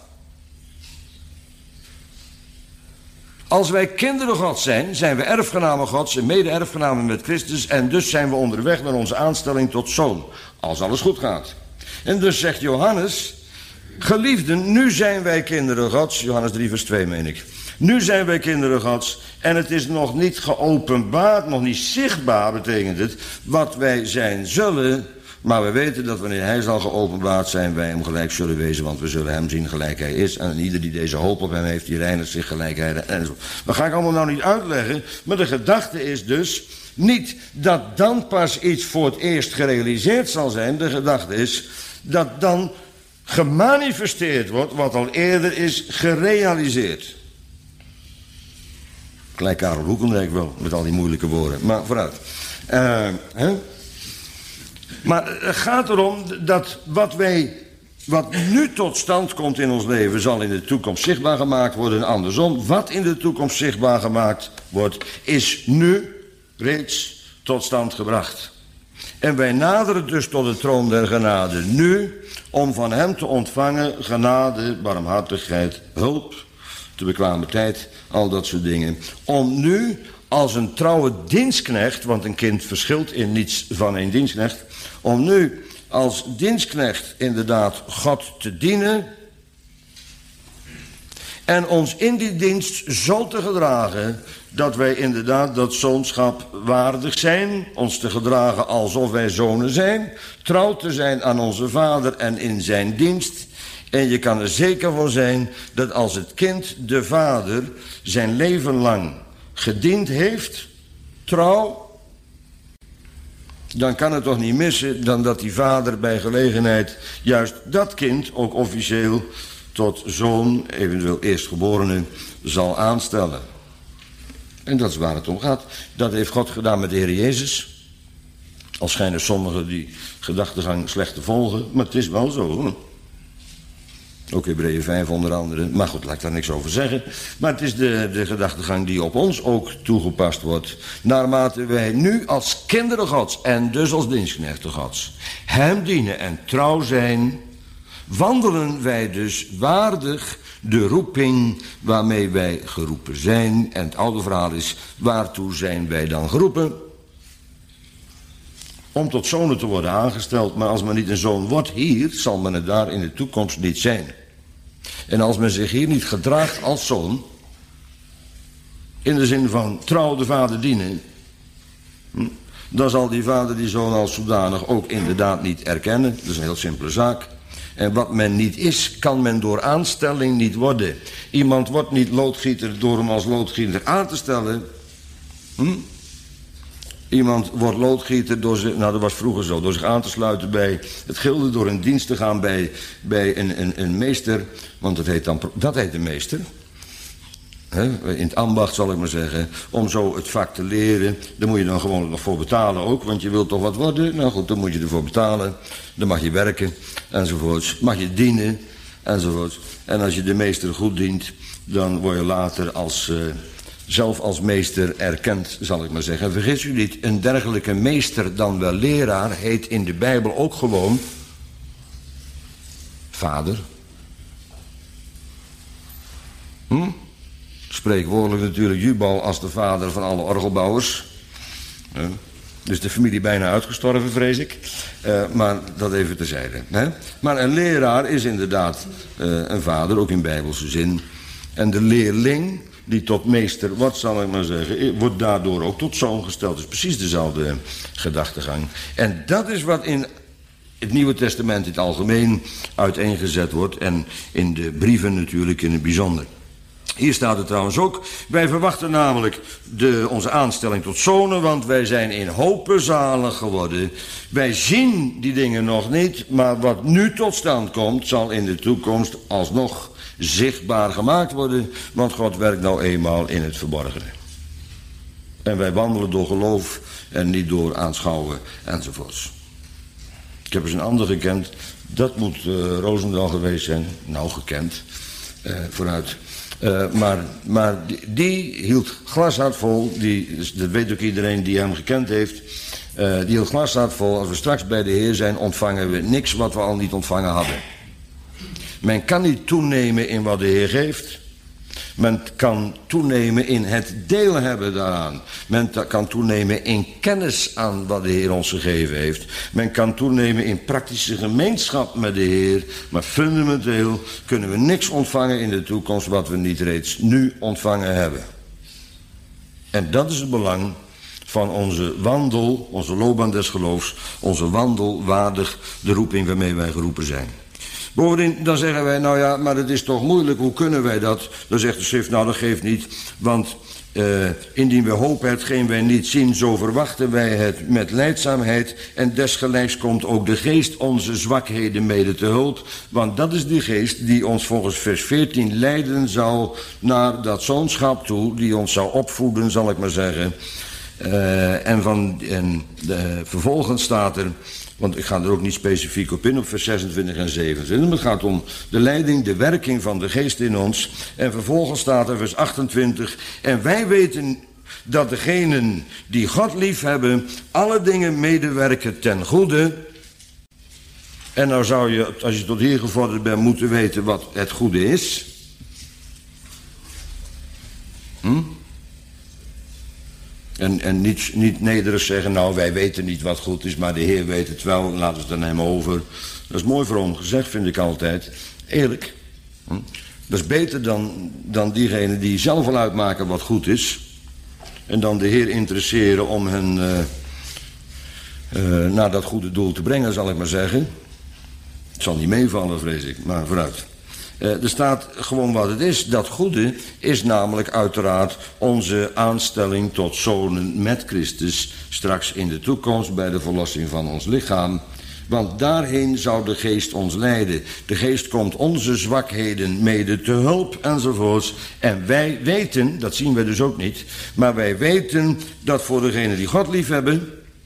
Als wij kinderen Gods zijn, zijn we erfgenamen Gods en mede-erfgenamen met Christus en dus zijn we onderweg naar onze aanstelling tot zoon, als alles goed gaat. En dus zegt Johannes, geliefden, nu zijn wij kinderen Gods, Johannes drie vers twee meen ik. Nu zijn wij kinderen Gods en het is nog niet geopenbaard, nog niet zichtbaar betekent het, wat wij zijn zullen. Maar we weten dat wanneer hij zal geopenbaard zijn, wij hem gelijk zullen wezen, want we zullen hem zien gelijk hij is. En ieder die deze hoop op hem heeft, die reinigt zich gelijk hij enzovoort. Dat ga ik allemaal nou niet uitleggen, maar de gedachte is dus niet dat dan pas iets voor het eerst gerealiseerd zal zijn. De gedachte is dat dan gemanifesteerd wordt wat al eerder is gerealiseerd. Gelijk Karel Hoekendijk wel, met al die moeilijke woorden. Maar vooruit. Uh, hè? Maar het gaat erom dat wat wij, wat nu tot stand komt in ons leven, zal in de toekomst zichtbaar gemaakt worden. En andersom, wat in de toekomst zichtbaar gemaakt wordt, is nu reeds tot stand gebracht. En wij naderen dus tot de troon der genade nu, om van hem te ontvangen genade, barmhartigheid, hulp, te bekwame tijd, al dat soort dingen. Om nu als een trouwe dienstknecht, want een kind verschilt in niets van een dienstknecht, om nu als dienstknecht inderdaad God te dienen en ons in die dienst zo te gedragen dat wij inderdaad dat zoonschap waardig zijn, ons te gedragen alsof wij zonen zijn, trouw te zijn aan onze vader en in zijn dienst. En je kan er zeker van zijn dat als het kind de vader zijn leven lang gediend heeft, trouw, dan kan het toch niet missen dan dat die vader bij gelegenheid juist dat kind ook officieel tot zoon, eventueel eerstgeborene, zal aanstellen. En dat is waar het om gaat. Dat heeft God gedaan met de Heer Jezus. Al schijnen sommigen die gedachtegang slecht te volgen, maar het is wel zo, hoor. Ook Hebreeën vijf onder andere. Maar goed, laat ik daar niks over zeggen. Maar het is de, de gedachtegang die op ons ook toegepast wordt. Naarmate wij nu als kinderen Gods en dus als dienstknechten Gods hem dienen en trouw zijn, wandelen wij dus waardig de roeping waarmee wij geroepen zijn. En het oude verhaal is, waartoe zijn wij dan geroepen? Om tot zonen te worden aangesteld. Maar als men niet een zoon wordt hier, zal men het daar in de toekomst niet zijn. En als men zich hier niet gedraagt als zoon, in de zin van trouw de vader dienen, dan zal die vader die zoon als zodanig ook inderdaad niet erkennen. Dat is een heel simpele zaak. En wat men niet is, kan men door aanstelling niet worden. Iemand wordt niet loodgieter door hem als loodgieter aan te stellen. Hm? Iemand wordt loodgieter door zich, nou dat was vroeger zo, door zich aan te sluiten bij het gilde, door in dienst te gaan bij, bij een, een, een meester, want dat heet dan, dat heet een meester. He, in het ambacht zal ik maar zeggen, om zo het vak te leren, daar moet je dan gewoon nog voor betalen ook, want je wilt toch wat worden, nou goed, dan moet je ervoor betalen, dan mag je werken, enzovoorts, mag je dienen, enzovoorts. En als je de meester goed dient, dan word je later als... Uh, zelf als meester erkend, zal ik maar zeggen. Vergis u niet, een dergelijke meester dan wel leraar heet in de Bijbel ook gewoon vader. Hm? Spreekwoordelijk natuurlijk Jubal als de vader van alle orgelbouwers. Ja. Dus de familie bijna uitgestorven, vrees ik. Uh, maar dat even terzijde. Hè? Maar een leraar is inderdaad uh, een vader, ook in bijbelse zin. En de leerling die tot meester, wat zal ik maar zeggen, wordt daardoor ook tot zoon gesteld. Dus precies dezelfde gedachtegang. En dat is wat in het Nieuwe Testament in het algemeen uiteengezet wordt. En in de brieven natuurlijk in het bijzonder. Hier staat het trouwens ook. Wij verwachten namelijk de, onze aanstelling tot zonen, want wij zijn in hope zalig geworden. Wij zien die dingen nog niet, maar wat nu tot stand komt, zal in de toekomst alsnog zichtbaar gemaakt worden, want God werkt nou eenmaal in het verborgene. En wij wandelen door geloof en niet door aanschouwen enzovoorts. Ik heb eens een ander gekend, dat moet uh, Roosendaal geweest zijn, nou gekend, uh, vooruit. Uh, maar maar die, die hield glashard vol, die, dat weet ook iedereen die hem gekend heeft, uh, die hield glashard vol, als we straks bij de Heer zijn, ontvangen we niks wat we al niet ontvangen hadden. Men kan niet toenemen in wat de Heer geeft. Men kan toenemen in het deel hebben daaraan. Men kan toenemen in kennis aan wat de Heer ons gegeven heeft. Men kan toenemen in praktische gemeenschap met de Heer. Maar fundamenteel kunnen we niks ontvangen in de toekomst wat we niet reeds nu ontvangen hebben. En dat is het belang van onze wandel, onze loopbaan des geloofs, onze wandel waardig de roeping waarmee wij geroepen zijn. Bovendien, dan zeggen wij, nou ja, maar het is toch moeilijk, hoe kunnen wij dat? Dan zegt de schrift, nou dat geeft niet, want uh, indien we hopen hetgeen wij niet zien, zo verwachten wij het met lijdzaamheid en desgelijks komt ook de geest onze zwakheden mede te hulp, want dat is die geest die ons volgens vers veertien leiden zal naar dat zoonschap toe, die ons zou opvoeden, zal ik maar zeggen. Uh, en van, en uh, vervolgens staat er, want ik ga er ook niet specifiek op in, op vers zesentwintig en zevenentwintig. Het gaat om de leiding, de werking van de geest in ons. En vervolgens staat er vers achtentwintig. En wij weten dat degenen die God lief hebben, alle dingen medewerken ten goede. En nou zou je, als je tot hier gevorderd bent, moeten weten wat het goede is. Hm? En, en niet, niet nederig zeggen, nou wij weten niet wat goed is, maar de Heer weet het wel, laten we het aan hem over. Dat is mooi voor hem gezegd, vind ik altijd. Eerlijk. Hm? Dat is beter dan, dan diegenen die zelf al uitmaken wat goed is. En dan de Heer interesseren om hen uh, uh, naar dat goede doel te brengen, zal ik maar zeggen. Het zal niet meevallen, vrees ik, maar vooruit. Uh, er staat gewoon wat het is. Dat goede is namelijk uiteraard onze aanstelling tot zonen met Christus straks in de toekomst bij de verlossing van ons lichaam. Want daarheen zou de geest ons leiden. De geest komt onze zwakheden mede te hulp enzovoorts. En wij weten, dat zien wij dus ook niet, maar wij weten dat voor degenen die God lief hebben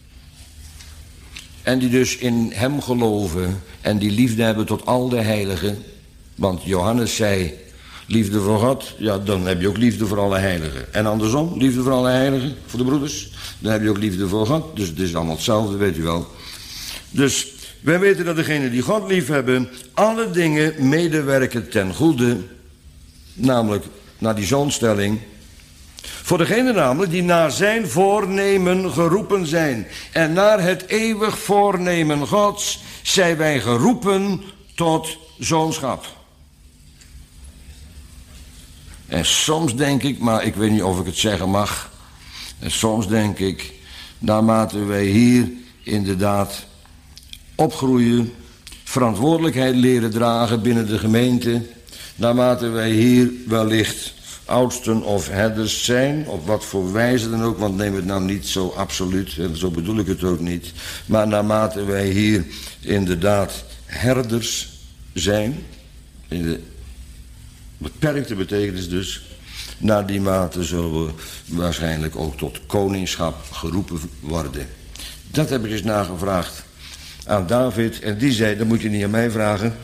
en die dus in hem geloven en die liefde hebben tot al de heiligen. Want Johannes zei, liefde voor God, ja, dan heb je ook liefde voor alle heiligen. En andersom, liefde voor alle heiligen, voor de broeders, dan heb je ook liefde voor God. Dus het is allemaal hetzelfde, weet u wel. Dus wij weten dat degenen die God lief hebben, alle dingen medewerken ten goede, namelijk naar die zoonstelling. Voor degenen namelijk die naar zijn voornemen geroepen zijn. En naar het eeuwig voornemen Gods zijn wij geroepen tot zoonschap. En soms denk ik, maar ik weet niet of ik het zeggen mag. En soms denk ik, naarmate wij hier inderdaad opgroeien, verantwoordelijkheid leren dragen binnen de gemeente, naarmate wij hier wellicht oudsten of herders zijn, op wat voor wijze dan ook, want neem het nou niet zo absoluut, en zo bedoel ik het ook niet, maar naarmate wij hier inderdaad herders zijn, in de beperkte betekenis dus, naar die mate zullen we waarschijnlijk ook tot koningschap geroepen worden. Dat heb ik eens nagevraagd aan David en die zei, dat moet je niet aan mij vragen.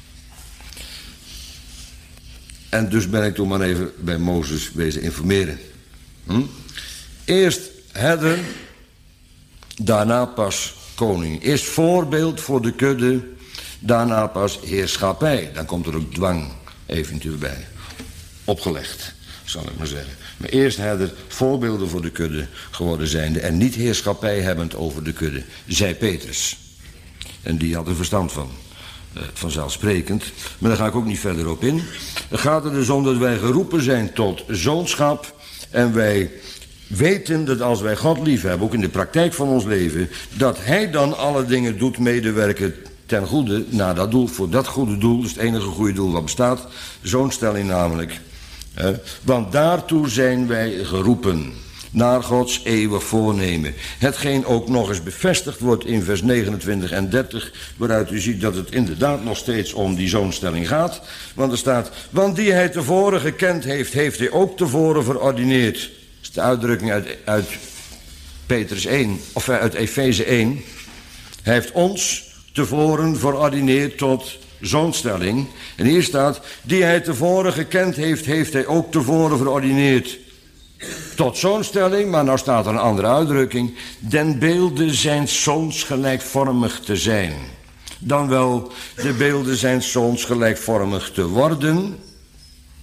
En dus ben ik toen maar even bij Mozes wezen informeren. Hm? Eerst herder, daarna pas koning. Eerst voorbeeld voor de kudde, daarna pas heerschappij. Dan komt er ook dwang eventueel bij. Opgelegd, zal ik maar zeggen. Maar eerst herder, voorbeelden voor de kudde geworden zijnde en niet heerschappij hebbend over de kudde, zei Petrus. En die had er verstand van. Uh, vanzelfsprekend. Maar daar ga ik ook niet verder op in. Het gaat er dus om dat wij geroepen zijn tot zoonschap. En wij weten dat als wij God lief hebben, ook in de praktijk van ons leven, dat hij dan alle dingen doet medewerken ten goede naar dat doel. Voor dat goede doel, dus het enige goede doel wat bestaat. Zoonstelling namelijk. Uh, want daartoe zijn wij geroepen. Naar Gods eeuwig voornemen. Hetgeen ook nog eens bevestigd wordt in vers negenentwintig en dertig... waaruit u ziet dat het inderdaad nog steeds om die zoonstelling gaat. Want er staat, want die hij tevoren gekend heeft, heeft hij ook tevoren verordineerd. Dat is de uitdrukking uit, uit Petrus één, of uit Efeze één. Hij heeft ons tevoren verordineerd tot zoonstelling. En hier staat, die hij tevoren gekend heeft, heeft hij ook tevoren verordineerd tot zoonstelling, maar nou staat er een andere uitdrukking. Den beelden zijn zoons gelijkvormig te zijn. Dan wel, de beelden zijn zoons gelijkvormig te worden.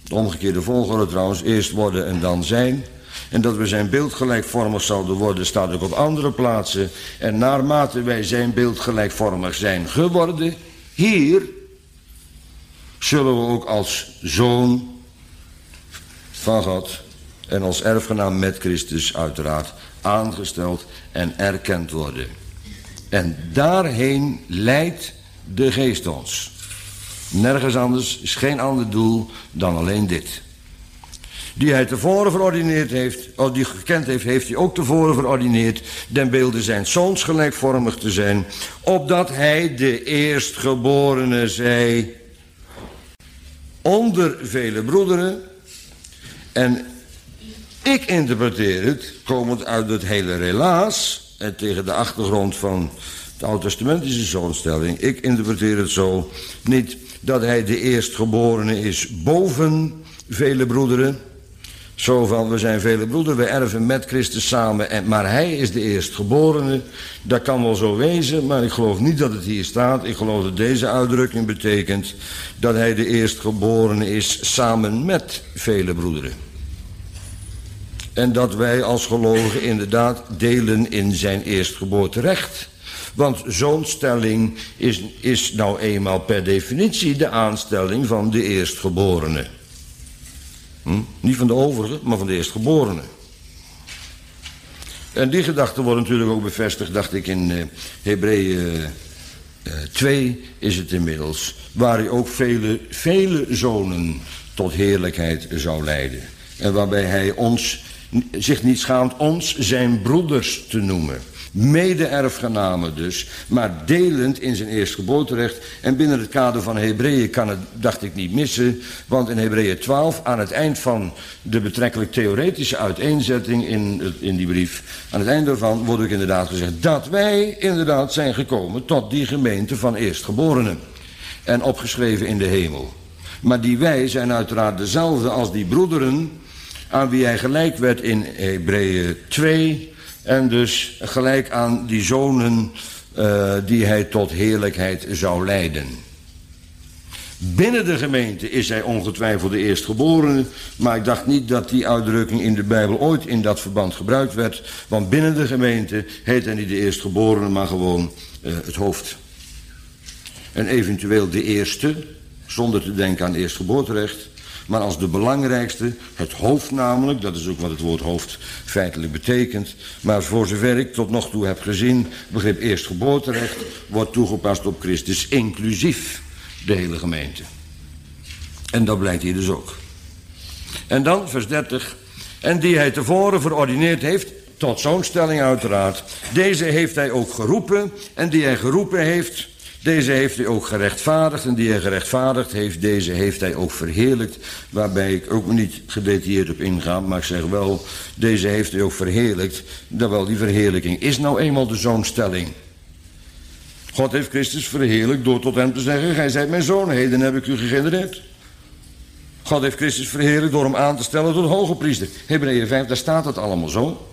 De omgekeerde volgorde trouwens, eerst worden en dan zijn. En dat we zijn beeld gelijkvormig zouden worden, staat ook op andere plaatsen. En naarmate wij zijn beeld gelijkvormig zijn geworden, hier zullen we ook als zoon van God en als erfgenaam met Christus uiteraard aangesteld en erkend worden. En daarheen leidt de geest ons. Nergens anders, is geen ander doel dan alleen dit. Die hij tevoren verordineerd heeft, of die gekend heeft, heeft hij ook tevoren verordineerd, den beelde zijn zoons gelijkvormig te zijn, opdat hij de eerstgeborene zij onder vele broederen. En ik interpreteer het, komend uit het hele relaas, en tegen de achtergrond van de oud-testamentische zoonstelling, ik interpreteer het zo, niet dat hij de eerstgeborene is boven vele broederen, zo van, we zijn vele broederen, we erven met Christus samen, en, maar hij is de eerstgeborene. Dat kan wel zo wezen, maar ik geloof niet dat het hier staat. Ik geloof dat deze uitdrukking betekent dat hij de eerstgeborene is samen met vele broederen. En dat wij als gelovigen inderdaad delen in zijn eerstgeboorterecht. Want zoonstelling is, is nou eenmaal per definitie de aanstelling van de eerstgeborene. Hm? Niet van de overigen, maar van de eerstgeborene. En die gedachte wordt natuurlijk ook bevestigd, dacht ik, in uh, Hebreeën uh, twee is het inmiddels. Waar hij ook vele, vele zonen tot heerlijkheid zou leiden. En waarbij hij ons, zich niet schaamt ons zijn broeders te noemen. Mede-erfgenamen dus, maar delend in zijn eerstgeboorterecht. En binnen het kader van Hebreeën kan het, dacht ik, niet missen. Want in Hebreeën twaalf, aan het eind van de betrekkelijk theoretische uiteenzetting in, in die brief, aan het eind daarvan wordt ook inderdaad gezegd dat wij inderdaad zijn gekomen tot die gemeente van eerstgeborenen. En opgeschreven in de hemel. Maar die wij zijn uiteraard dezelfde als die broederen aan wie hij gelijk werd in Hebreeën twee... En dus gelijk aan die zonen uh, die hij tot heerlijkheid zou leiden. Binnen de gemeente is hij ongetwijfeld de eerstgeborene. Maar ik dacht niet dat die uitdrukking in de Bijbel ooit in dat verband gebruikt werd. Want binnen de gemeente heet hij niet de eerstgeborene, maar gewoon uh, het hoofd. En eventueel de eerste, zonder te denken aan eerstgeboorterecht. Maar als de belangrijkste, het hoofd namelijk, dat is ook wat het woord hoofd feitelijk betekent. Maar voor zover ik tot nog toe heb gezien, begrip eerstgeboorterecht wordt toegepast op Christus, inclusief de hele gemeente. En dat blijkt hier dus ook. En dan vers dertig, en die hij tevoren verordineerd heeft, tot zo'n stelling uiteraard. Deze heeft hij ook geroepen, en die hij geroepen heeft, deze heeft hij ook gerechtvaardigd, en die hij gerechtvaardigd heeft, deze heeft hij ook verheerlijkt. Waarbij ik ook niet gedetailleerd op inga, maar ik zeg wel, deze heeft hij ook verheerlijkt. Terwijl die verheerlijking is nou eenmaal de zoonstelling. God heeft Christus verheerlijkt door tot hem te zeggen, gij zijt mijn zoon, heden heb ik u gegenereerd. God heeft Christus verheerlijkt door hem aan te stellen tot hoge priester. Hebreeën vijf, daar staat het allemaal zo.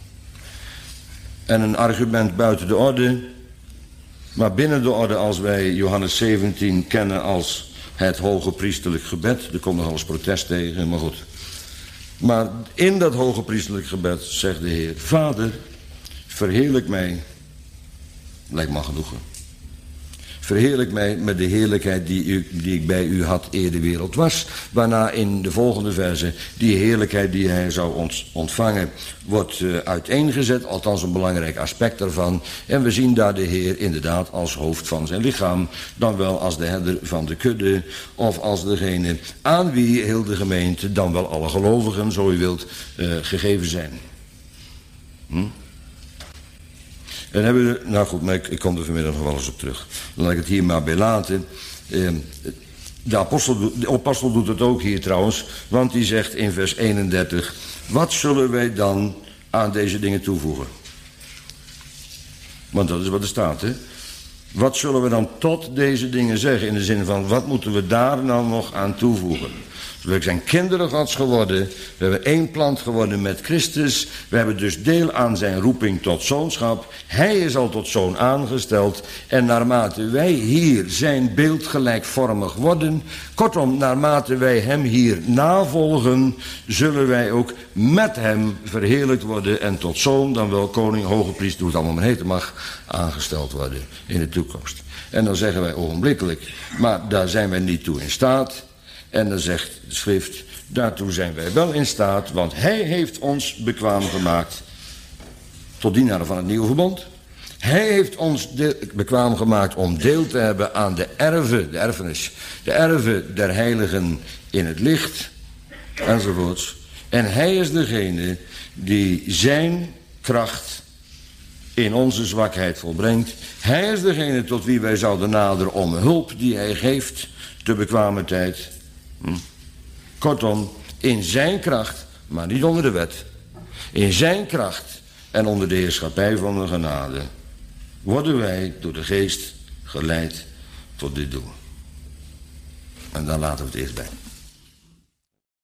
En een argument buiten de orde. Maar binnen de orde, als wij Johannes zeventien kennen als het hoge priesterlijk gebed. Er komt nog eens protest tegen, maar goed. Maar in dat hoge priesterlijk gebed zegt de Heer, Vader, verheerlijk mij, lijkt me genoegen. Verheerlijk mij met de heerlijkheid die, u, die ik bij u had eer de wereld was. Waarna in de volgende verse die heerlijkheid die hij zou ontvangen wordt uh, uiteengezet. Althans een belangrijk aspect daarvan. En we zien daar de Heer inderdaad als hoofd van zijn lichaam. Dan wel als de herder van de kudde. Of als degene aan wie heel de gemeente, dan wel alle gelovigen, zo u wilt, uh, gegeven zijn. Hm? En hebben we, nou goed, maar ik, ik kom er vanmiddag nog wel eens op terug. Dan laat ik het hier maar bij laten. Eh, de, apostel, de apostel doet het ook hier trouwens, want die zegt in vers eenendertig... Wat zullen wij dan aan deze dingen toevoegen? Want dat is wat er staat, hè. Wat zullen we dan tot deze dingen zeggen? In de zin van, wat moeten we daar nou nog aan toevoegen? We zijn kinderen Gods geworden. We hebben één plant geworden met Christus. We hebben dus deel aan zijn roeping tot zoonschap. Hij is al tot zoon aangesteld. En naarmate wij hier zijn beeldgelijkvormig worden, kortom, naarmate wij hem hier navolgen, zullen wij ook met hem verheerlijkt worden en tot zoon, dan wel koning, hoge priester, hoe het allemaal maar heten mag, aangesteld worden in de toekomst. En dan zeggen wij ogenblikkelijk, maar daar zijn wij niet toe in staat. En dan zegt de schrift, daartoe zijn wij wel in staat, want hij heeft ons bekwaam gemaakt tot dienaren van het nieuwe verbond. Hij heeft ons de, bekwaam gemaakt om deel te hebben aan de erven, de erfenis, de erven der heiligen in het licht, enzovoorts. En hij is degene die zijn kracht in onze zwakheid volbrengt. Hij is degene tot wie wij zouden naderen om hulp die hij geeft, de bekwame tijd. Hm. Kortom, in zijn kracht, maar niet onder de wet, in zijn kracht en onder de heerschappij van de genade, worden wij door de geest geleid tot dit doel. En daar laten we het eerst bij.